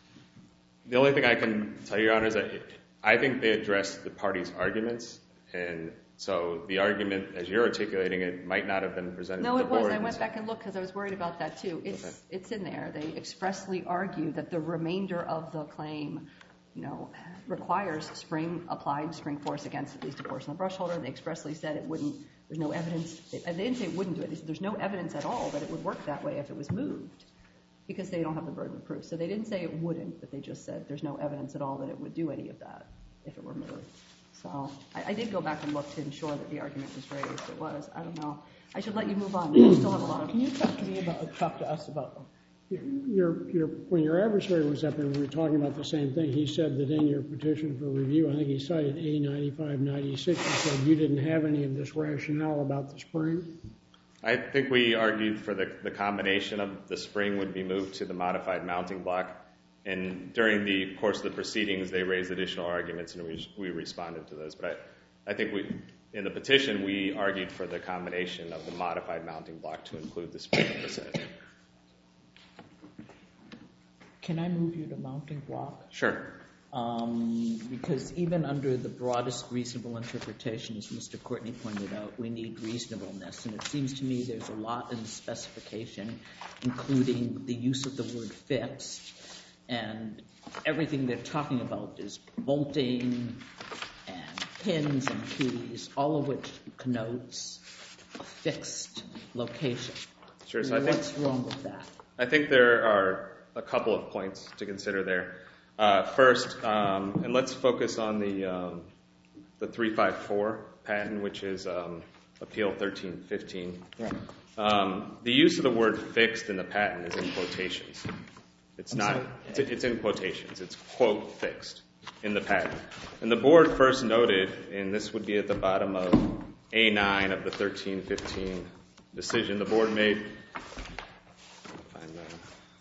the only thing I can tell you, Your Honor, is that it, I think they addressed the parties' arguments, and so the argument, as you're articulating it, might not have been presented no, to the board. No, it was. I went back and looked because I was worried about that too. It's okay. It's in there. They expressly argue that the remainder of the claim, you know, requires spring applied spring force against at least a portion of the brush holder. They expressly said it wouldn't. There's no evidence. They, they didn't say it wouldn't do it. They said there's no evidence at all that it would work that way if it was moved, because they don't have the burden of proof. So they didn't say it wouldn't, but they just said there's no evidence at all that it would do any of that if it were moved. So I, I did go back and look to ensure that the argument was raised. It was. I don't know. I should let you move on. You still have a lot of. Can you talk to me about talk to us about? Your, your, when your adversary was up and we were talking about the same thing, he said that in your petition for review, I think he cited A ninety-five ninety-six, he said you didn't have any of this rationale about the spring. I think we argued for the, the combination of the spring would be moved to the modified mounting block, and during the course of the proceedings, they raised additional arguments, and we, we responded to those. But I, I think we, in the petition, we argued for the combination of the modified mounting block to include the spring facet. Can I move you to mounting block? Sure. Um, because even under the broadest reasonable interpretation, as Mister Courtney pointed out, we need reasonableness. And it seems to me there's a lot in the specification, including the use of the word fixed. And everything they're talking about is bolting and pins and keys, all of which connotes a fixed location. Sure. So I think, what's wrong with that? I think there are a couple of points to consider there. Uh, first, um, and let's focus on the um, the three five four patent, which is um, Appeal thirteen fifteen. Right. Um, the use of the word fixed in the patent is in quotations. It's I'm not. sorry. It's, it's in quotations. It's quote fixed in the patent. And the board first noted, and this would be at the bottom of A nine of the thirteen fifteen decision. The board made. Find that.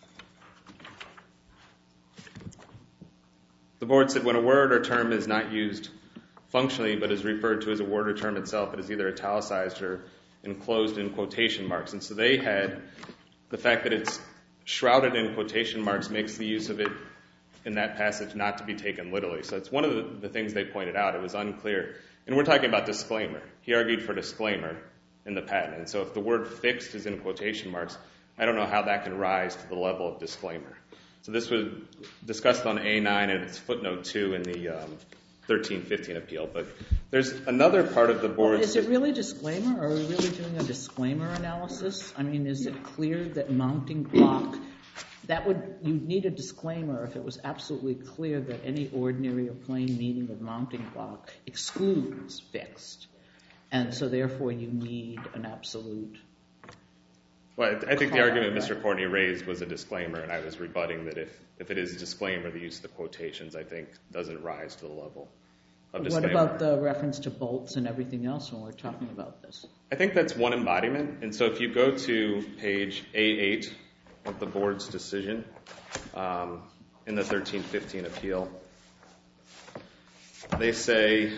The board said when a word or term is not used functionally but is referred to as a word or term itself, it is either italicized or enclosed in quotation marks. And so they had the fact that it's shrouded in quotation marks makes the use of it in that passage not to be taken literally. So it's one of the, the things they pointed out. It was unclear. And we're talking about disclaimer. He argued for disclaimer in the patent. And so if the word fixed is in quotation marks, I don't know how that can rise to the level of disclaimer. So this was discussed on A nine and it's footnote two in the um, thirteen fifteen appeal. But there's another part of the board's... Well, is it really disclaimer? Are we really doing a disclaimer analysis? I mean, is it clear that mounting block, that would, you'd need a disclaimer if it was absolutely clear that any ordinary or plain meaning of mounting block excludes fixed. And so therefore you need an absolute... Well, I think the argument Mister Courtney raised was a disclaimer, and I was rebutting that if, if it is a disclaimer, the use of the quotations, I think, doesn't rise to the level of disclaimer. What about the reference to bolts and everything else when we're talking about this? I think that's one embodiment. And so if you go to page A eight of the board's decision um, in the thirteen fifteen appeal, they say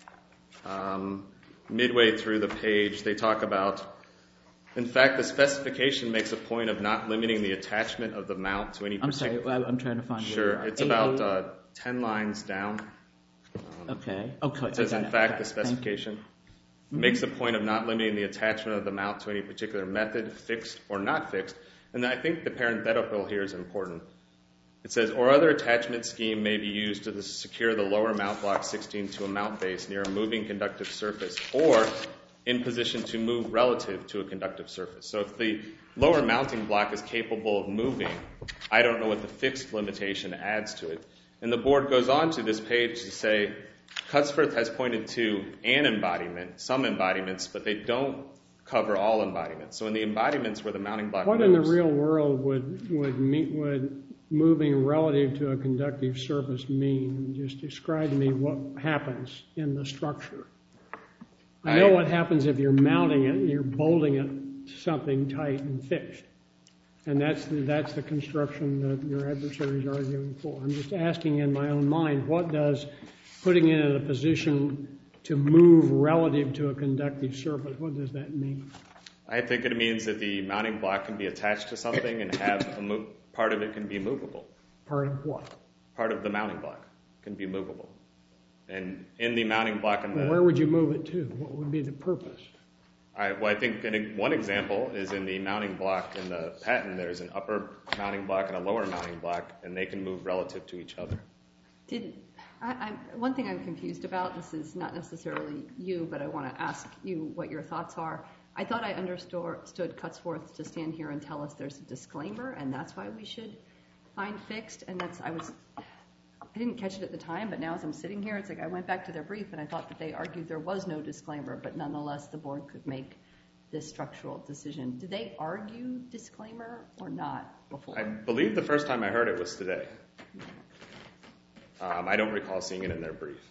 um, midway through the page, they talk about, in fact, the specification makes a point of not limiting the attachment of the mount to any I'm particular... sorry, I'm trying to find where Sure, you are. it's A about eight? uh, ten lines down. Um, Okay, okay. It says, I in got it. fact, Okay, the specification Mm-hmm. makes a point of not limiting the attachment of the mount to any particular method, fixed or not fixed. And I think the parenthetical here is important. It says, or other attachment scheme may be used to secure the lower mount block sixteen to a mount base near a moving conductive surface or in position to move relative to a conductive surface. So if the lower mounting block is capable of moving, I don't know what the fixed limitation adds to it. And the board goes on to this page to say, Cutsforth has pointed to an embodiment, some embodiments, but they don't cover all embodiments. So in the embodiments where the mounting block What moves, in the real world would would meet, would moving relative to a conductive surface mean? Just describe to me what happens in the structure. I know I- what happens if you're mounting it and you're bolting it to something tight and fixed. And that's the, that's the construction that your adversary is arguing for. I'm just asking in my own mind, what does putting it in a position to move relative to a conductive surface, what does that mean? I think it means that the mounting block can be attached to something and have a mo- part of it can be movable. Part of what? Part of the mounting block can be movable. And in the mounting block in the... Well, where would you move it to? What would be the purpose? I, well, I think in, one example is in the mounting block in the patent, there's an upper mounting block and a lower mounting block, and they can move relative to each other. Did I, I, one thing I'm confused about, this is not necessarily you, but I want to ask you what your thoughts are. I thought I understood Cutsforth to stand here and tell us there's a disclaimer, and that's why we should find fixed. And that's I was I didn't catch it at the time, but now as I'm sitting here, it's like I went back to their brief and I thought that they argued there was no disclaimer, but nonetheless the board could make this structural decision. Did they argue disclaimer or not before? I believe the first time I heard it was today. Um, I don't recall seeing it in their brief.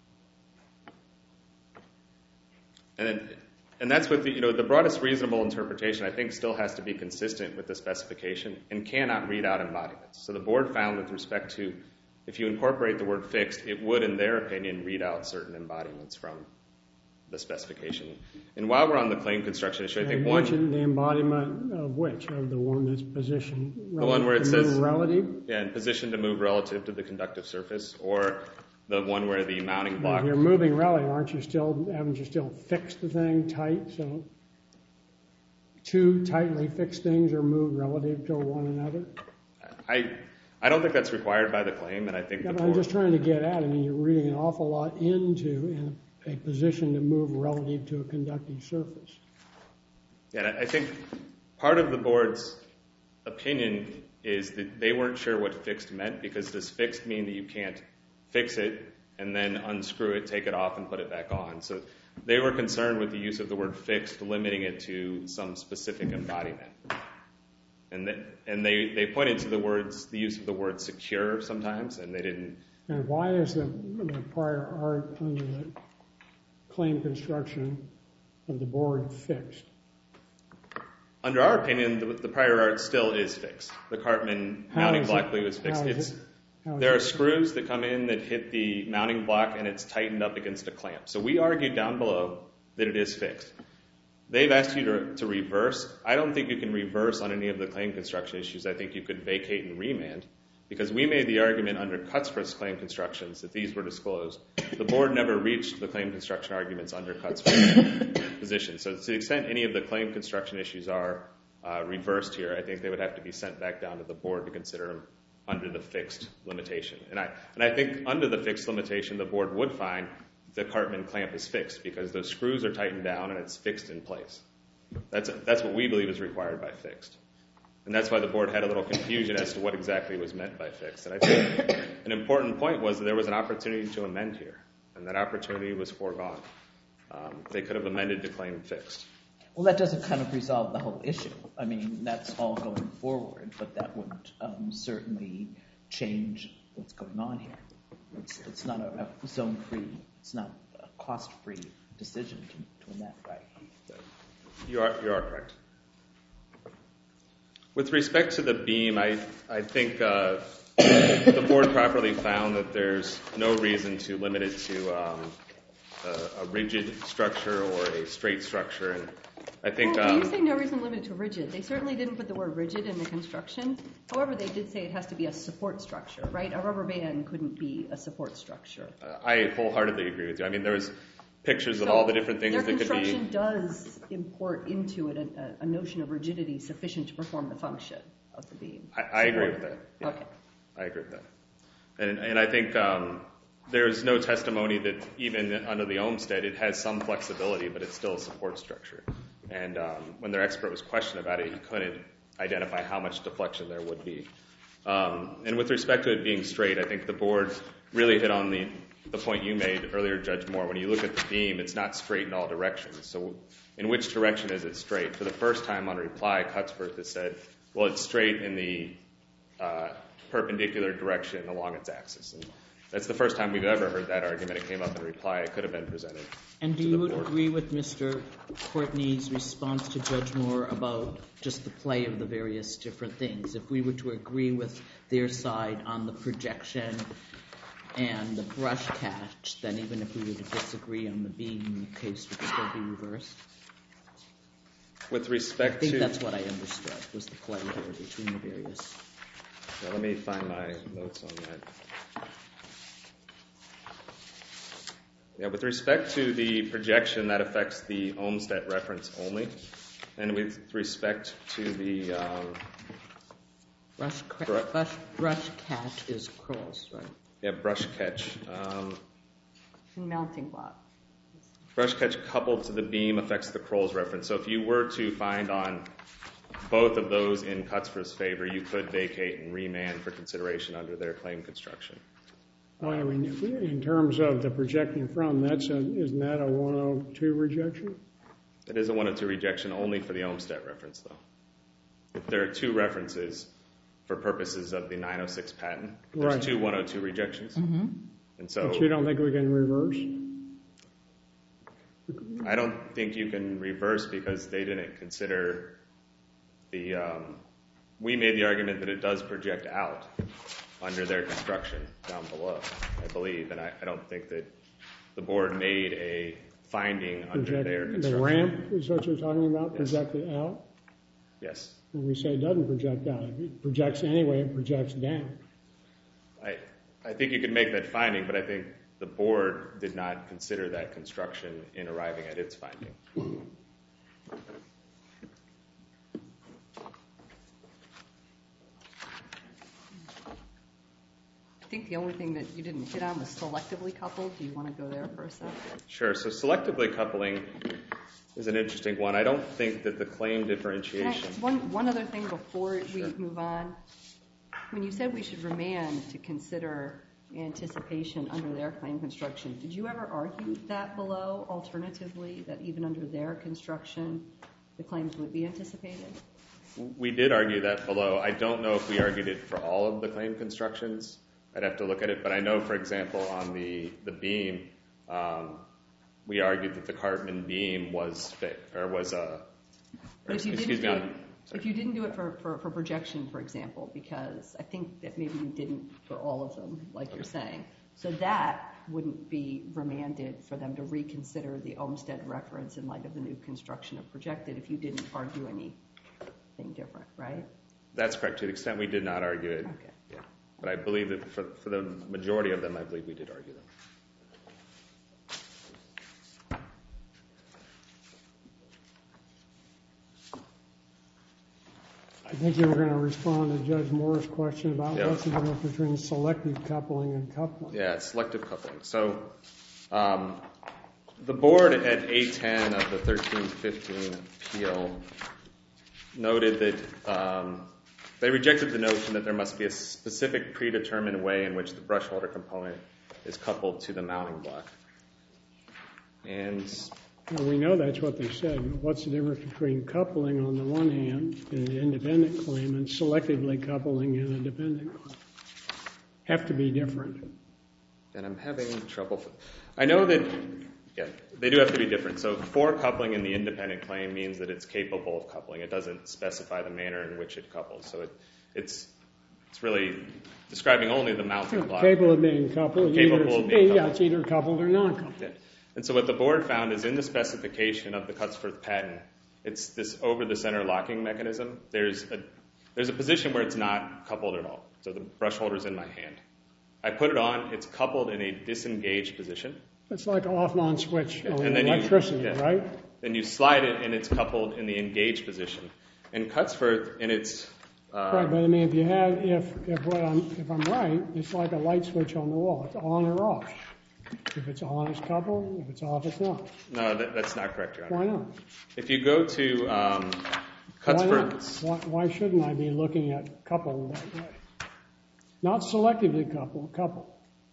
And then, and that's what the, you know, the broadest reasonable interpretation, I think, still has to be consistent with the specification and cannot read out embodiments. So the board found with respect to, if you incorporate the word fixed, it would, in their opinion, read out certain embodiments from the specification. And while we're on the claim construction issue, I think one... The embodiment of which? Of the one that's positioned relative the one where it to says, move relative? Yeah, in position to move relative to the conductive surface, or the one where the mounting block... If you're moving relative, aren't you still, haven't you still fixed the thing tight? So two tightly fixed things are moved relative to one another? I I don't think that's required by the claim, and I think... Yeah, the but I'm just trying to get at it. I mean, you're reading an awful lot into in a position to move relative to a conductive surface. Yeah, I think part of the board's opinion is that they weren't sure what fixed meant, because does fixed mean that you can't fix it and then unscrew it, take it off, and put it back on? So they were concerned with the use of the word fixed, limiting it to some specific embodiment. And they, and they, they pointed to the words, the use of the word secure sometimes, and they didn't... And why is the, the prior art under the claim construction of the board fixed? Under our opinion, the, the prior art still is fixed. The Cartman How mounting is block it- bleed was fixed. how is It's, it- how is there are it- screws that come in that hit the mounting block, and it's tightened up against a clamp. So we argued down below that it is fixed. They've asked you to, to reverse. I don't think you can reverse on any of the claim construction issues. I think you could vacate and remand, because we made the argument under Cutsworth's claim constructions that these were disclosed. The board never reached the claim construction arguments under Cutsworth's position. So to the extent any of the claim construction issues are uh, reversed here, I think they would have to be sent back down to the board to consider them under the fixed limitation. And I, and I think under the fixed limitation, the board would find the Cartman clamp is fixed, because those screws are tightened down and it's fixed in place. That's, that's what we believe is required by fixed. And that's why the board had a little confusion as to what exactly was meant by fixed. And I think an important point was that there was an opportunity to amend here, and that opportunity was foregone. Um, they could have amended to claim fixed. Well, that doesn't kind of resolve the whole issue. I mean, that's all going forward, but that would um, certainly change what's going on here. It's, it's not a, a zone-free, it's not a cost-free decision to, to amend, right? You are, you are correct. With respect to the beam, I, I think uh, the board properly found that there's no reason to limit it to um, a, a rigid structure or a straight structure. And I think... Well, um, you say no reason limited to rigid. They certainly didn't put the word rigid in the construction. However, they did say it has to be a support structure, right? A rubber band couldn't be a support structure. uh, I wholeheartedly agree with you. I mean, there's pictures of So all the different things their that could be... construction does import into it a, a notion of rigidity sufficient to perform the function of the beam. I, I agree with that. Yeah. Okay. I agree with that. And, and I think um, there's no testimony that even under the Olmsted, it has some flexibility, but it's still a support structure. And um, when their expert was questioned about it, he couldn't identify how much deflection there would be. Um, and with respect to it being straight, I think the board really hit on the, the point you made earlier, Judge Moore. When you look at the beam, it's not straight in all directions. So in which direction is it straight? For the first time on reply, Cutsworth has said, well, it's straight in the uh, perpendicular direction along its axis. And that's the first time we've ever heard that argument. It came up in reply. It could have been presented. And do you agree with Mister Courtney's response to Judge Moore about just the play of the various different things? If we were to agree with their side on the projection and the brush catch, then even if we were to disagree on the beam, the case would still be reversed? With respect I think to... that's what I understood, was the play here between the various... Yeah, let me find my notes on that. Yeah, with respect to the projection, that affects the Olmsted reference only. And with respect to the... Um, Brush, cra- Correct. brush, brush catch is curls, right? yeah, brush catch. Um, And mounting block. brush catch coupled to the beam affects the Kroll's reference. So if you were to find on both of those in Cutsworth's favor, you could vacate and remand for consideration under their claim construction. Well, I mean, in terms of the projecting from, that's a, isn't that a one oh two rejection? It is a one oh two rejection only for the Olmsted reference, though. There are two references for purposes of the nine oh six patent. There's Right. two one oh two rejections. Mm-hmm. And so But you don't think we can reverse? I don't think you can reverse because they didn't consider the... Um, we made the argument that it does project out under their construction down below, I believe. And I, I don't think that the board made a finding under Project, their the construction. ramp is what you're talking about, Yes. projected out? Yes. And we say it doesn't project out. If it projects anyway, it projects down. I, I think you could make that finding, but I think the board did not consider that construction in arriving at its finding. I think the only thing that you didn't hit on was selectively coupled. Do you want to go there for a second? Sure. So selectively coupling is an interesting one. I don't think that the claim Can I, differentiation. one, one other thing before Sure. we move on. When you said we should remand to consider anticipation under their claim construction, did you ever argue that below, alternatively, that even under their construction, the claims would be anticipated? We did argue that below. I don't know if we argued it for all of the claim constructions. I'd have to look at it, but I know, for example, on the, the beam, um, we argued that the Cartman beam was fit, or was a, But if you excuse didn't me, do on, it, if you didn't do it for, for, for projection, for example, because I think that maybe you didn't for all of them, like you're saying, so that wouldn't be remanded for them to reconsider the Olmsted reference in light of the new construction of projected if you didn't argue anything different, right? That's correct. To the extent we did not argue it. Okay. Yeah. But I believe that for, for the majority of them, I believe we did argue them. I think you were going to respond to Judge Moore's question about Yeah. what's the difference between selective coupling and coupling. Yeah, it's selective coupling. So um, the board at A ten of the thirteen fifteen appeal noted that um, they rejected the notion that there must be a specific predetermined way in which the brush holder component is coupled to the mounting block. And Well, we know that's what they said. What's the difference between coupling on the one hand in an independent claim and selectively coupling in a dependent claim? Have to be different. and I'm having trouble. I know that, yeah, they do have to be different. So for coupling in the independent claim means that it's capable of coupling. It doesn't specify the manner in which it couples. So it, it's it's really describing only the mounting block. Capable of being coupled. Capable either, of being yeah, coupled. it's either coupled or non-coupled. Yeah. And so what the board found is in the specification of the Cutsforth patent, it's this over-the-center locking mechanism. There's a there's a position where it's not coupled at all. So the brush holder's in my hand. I put it on. It's coupled in a disengaged position. It's like an off-on switch on And then you- electricity, yeah. right? Then you slide it, and it's coupled in the engaged position. And Cutsforth, in its uh, Right, but I mean, if you have, if if what I'm if I'm right, it's like a light switch on the wall. It's on or off. If it's on, it's coupled. If it's off, it's not. no, that, that's not correct, Your Honor. Why not? If you go to um, Why not? Cutsforth's, Why, why shouldn't I be looking at coupled that way? Not selectively coupled, coupled.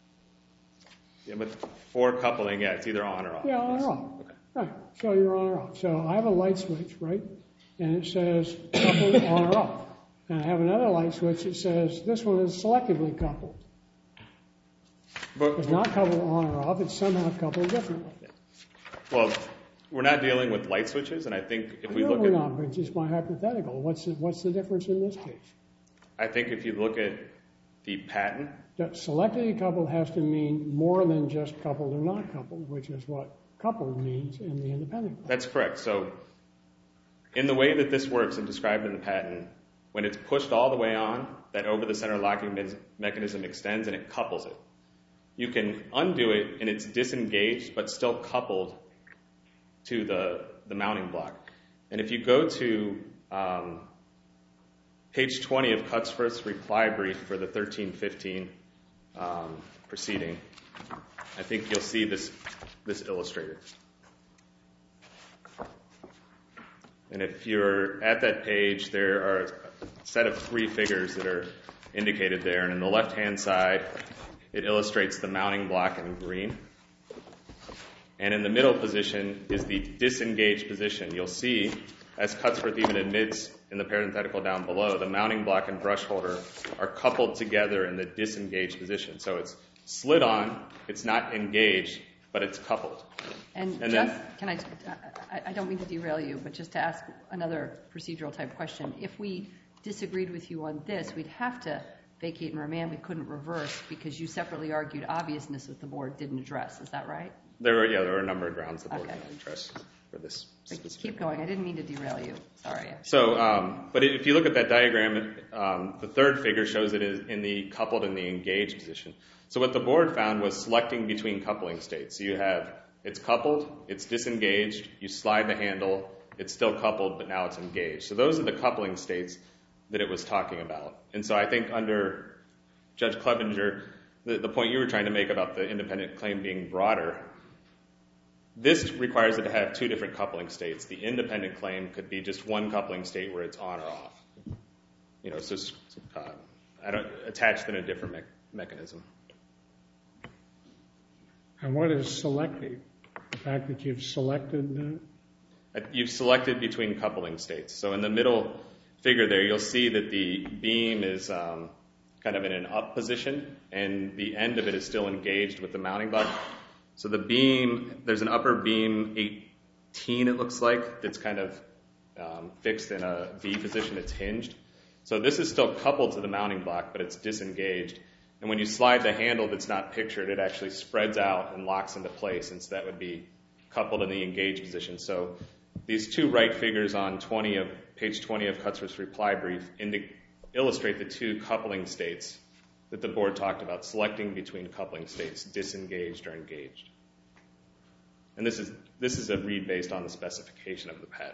yeah, but for coupling, yeah, it's either on or off. Yeah, on Yes. or off. Okay. Right, so you're on or off. So I have a light switch, right? And it says coupled on or off. And I have another light switch that says this one is selectively coupled. But, It's not coupled on or off, it's somehow coupled differently. well, we're not dealing with light switches, and I think if we No, look we're at, not, but just my hypothetical. What's the, what's the difference in this case? I think if you look at the patent, That selectively coupled has to mean more than just coupled or not coupled, which is what coupled means in the independent class. that's correct. So in the way that this works and described in the patent, when it's pushed all the way on, that over-the-center locking me- mechanism extends and it couples it. You can undo it and it's disengaged but still coupled to the, the mounting block. And if you go to um, page twenty of Cutsforth's reply brief for the thirteen fifteen um, proceeding, I think you'll see this, this illustrated. And if you're at that page, there are a set of three figures that are indicated there. And on the left-hand side, it illustrates the mounting block in green. And in the middle position is the disengaged position. You'll see, as Cutsforth even admits in the parenthetical down below, the mounting block and brush holder are coupled together in the disengaged position. So it's slid on, it's not engaged, but it's coupled. And, And just, then- can I, I, I don't mean to derail you, but just to ask another procedural type question. If we disagreed with you on this, we'd have to vacate and remand, we couldn't reverse because you separately argued obviousness that the board didn't address. Is that right? There were, yeah, there were a number of grounds the board Okay. didn't address for this. Keep going. I didn't mean to derail you. Sorry. So, um, but if you look at that diagram, um, the third figure shows it is in the coupled and the engaged position. So what the board found was selecting between coupling states. So you have, it's coupled, it's disengaged, you slide the handle, it's still coupled, but now it's engaged. So those are the coupling states that it was talking about. And so I think under Judge Clevenger, the, the point you were trying to make about the independent claim being broader, this requires it to have two different coupling states. The independent claim could be just one coupling state where it's on or off. You know, so uh, I don't, attached in a different me- mechanism. And what is selecting? The fact that you've selected the... You've selected between coupling states. So in the middle figure there, you'll see that the beam is um, kind of in an up position, and the end of it is still engaged with the mounting block. So the beam, there's an upper beam eighteen, it looks like, that's kind of um, fixed in a V position. It's hinged. So this is still coupled to the mounting block, but it's disengaged. And when you slide the handle that's not pictured, it actually spreads out and locks into place, and so that would be coupled in the engaged position. So these two right figures on twenty of page twenty of Cutsworth's reply brief indi- illustrate the two coupling states that the board talked about, selecting between coupling states, disengaged or engaged. And this is this is a read based on the specification of the patent.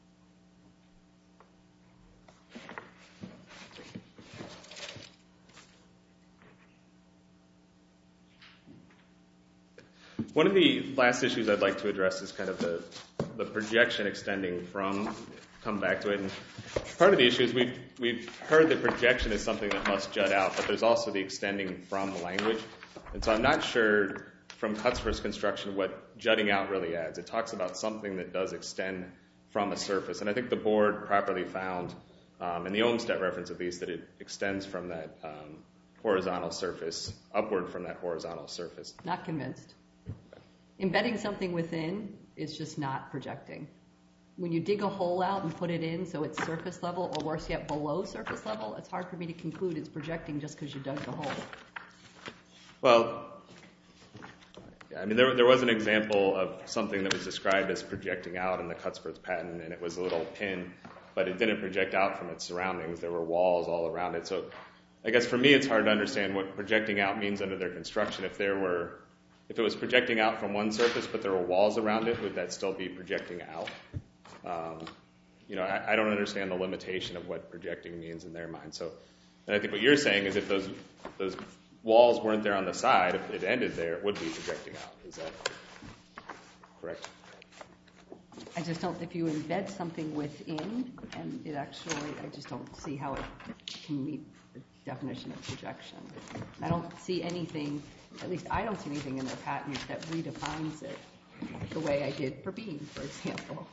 One of the last issues I'd like to address is kind of the, the projection extending from, come back to it. And part of the issue is we've, we've heard that projection is something that must jut out, but there's also the extending from language. And so I'm not sure from Cutsworth's construction what jutting out really adds. It talks about something that does extend from a surface. And I think the board properly found, um, in the Olmsted reference at least, that it extends from that um, horizontal surface, upward from that horizontal surface. Not convinced. Embedding something within is just not projecting. When you dig a hole out and put it in so it's surface level, or worse yet, below surface level, it's hard for me to conclude it's projecting just because you dug the hole. Well, yeah, I mean, there, there was an example of something that was described as projecting out in the Cutsworth patent, and it was a little pin, but it didn't project out from its surroundings. There were walls all around it. So I guess for me it's hard to understand what projecting out means under their construction. If there were If it was projecting out from one surface, but there were walls around it, would that still be projecting out? Um, you know, I, I don't understand the limitation of what projecting means in their mind. So, and I think what you're saying is if those those walls weren't there on the side, if it ended there, it would be projecting out. Is that correct? I just don't, if you embed something within, and it actually, I just don't see how it can meet the definition of projection. I don't see anything, at least I don't see anything in their patent that redefines it the way I did for beam, for example.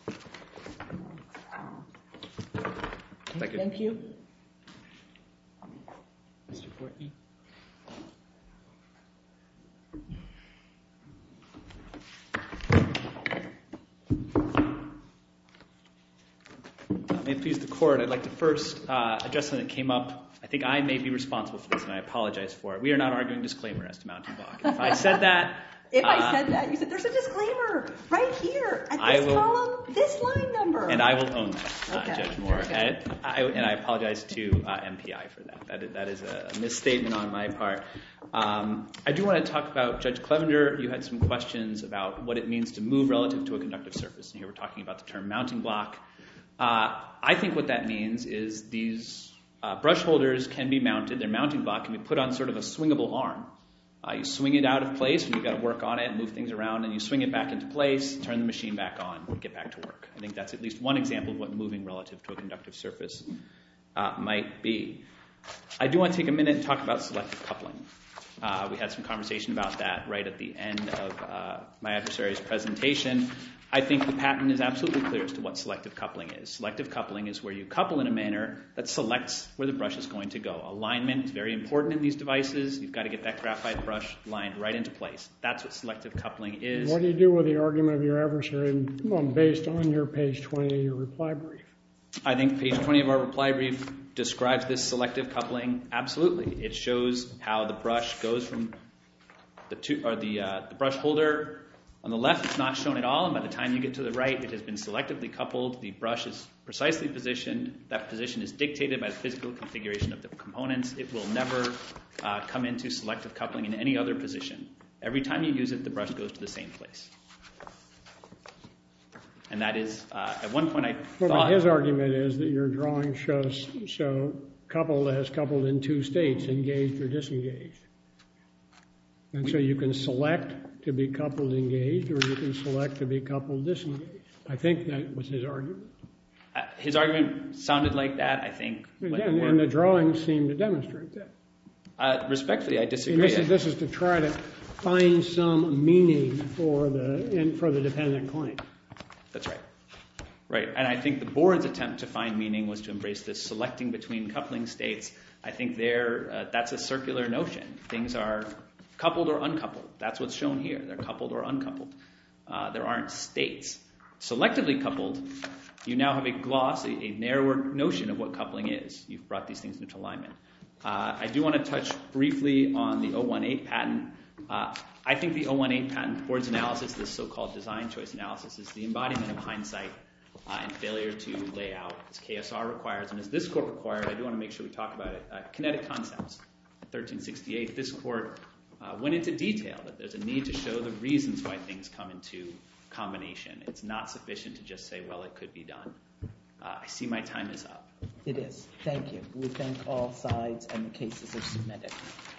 Thank you. Thank you. Mister Courtney. May it please the court, I'd like to first uh, address something that came up. I think I may be responsible for this, and I apologize for it. We are not arguing disclaimer as to mounting block. If I said that... If uh, I said that, you said, there's a disclaimer right here at I this will, column, this line number. And I will own that, uh, Okay. Judge Moore. Okay. And I, and I apologize to uh, M P I for that. That is, that is a misstatement on my part. Um, I do want to talk about Judge Clevenger. You had some questions about what it means to move relative to a conductive surface. And here we're talking about the term mounting block. Uh, I think what that means is these uh, brush holders can be mounted. Their mounting block can be put on sort of a swingable arm. Uh, you swing it out of place when you've got to work on it, move things around, and you swing it back into place, turn the machine back on, and get back to work. I think that's at least one example of what moving relative to a conductive surface uh, might be. I do want to take a minute and talk about selective coupling. Uh, we had some conversation about that right at the end of uh, my adversary's presentation. I think the patent is absolutely clear as to what selective coupling is. Selective coupling is where you couple in a manner that selects where the brush is going to go. Alignment is very important in these devices. You've got to get that graphite brush lined right into place. That's what selective coupling is. What do you do with the argument of your adversary um, based on your page twenty of your reply brief? I think page twenty of our reply brief describes this selective coupling? Absolutely. It shows how the brush goes from the two, or the uh, the brush holder on the left. It's not shown at all, and by the time you get to the right, it has been selectively coupled. The brush is precisely positioned. That position is dictated by the physical configuration of the components. It will never uh, come into selective coupling in any other position. Every time you use it, the brush goes to the same place. And that is, uh, at one point I well, thought... But his argument is that your drawing shows show coupled as coupled in two states, engaged or disengaged. And so you can select to be coupled engaged, or you can select to be coupled disengaged. I think that was his argument. Uh, his argument sounded like that, I think. And, when and the drawings seem to demonstrate that. Uh, respectfully, I And disagree. this is, this is to try to find some meaning for the in, for the dependent claim. That's right. Right, and I think the board's attempt to find meaning was to embrace this selecting between coupling states. I think there, uh, that's a circular notion. Things are coupled or uncoupled. That's what's shown here. They're coupled or uncoupled. Uh, there aren't states. Selectively coupled, you now have a gloss, a, a narrower notion of what coupling is. You've brought these things into alignment. Uh, I do want to touch briefly on the oh one eight patent. Uh, I think the oh one eight patent board's analysis, this so-called design choice analysis, is the embodiment of hindsight uh, and failure to lay out, as K S R requires, and as this court required. I do want to make sure we talk about it. Uh, kinetic concepts. thirteen sixty-eight, this court uh, went into detail that there's a need to show the reasons why things come into combination. It's not sufficient to just say, well, it could be done. Uh, I see my time is up. It is. Thank you. We thank all sides, and the cases are submitted.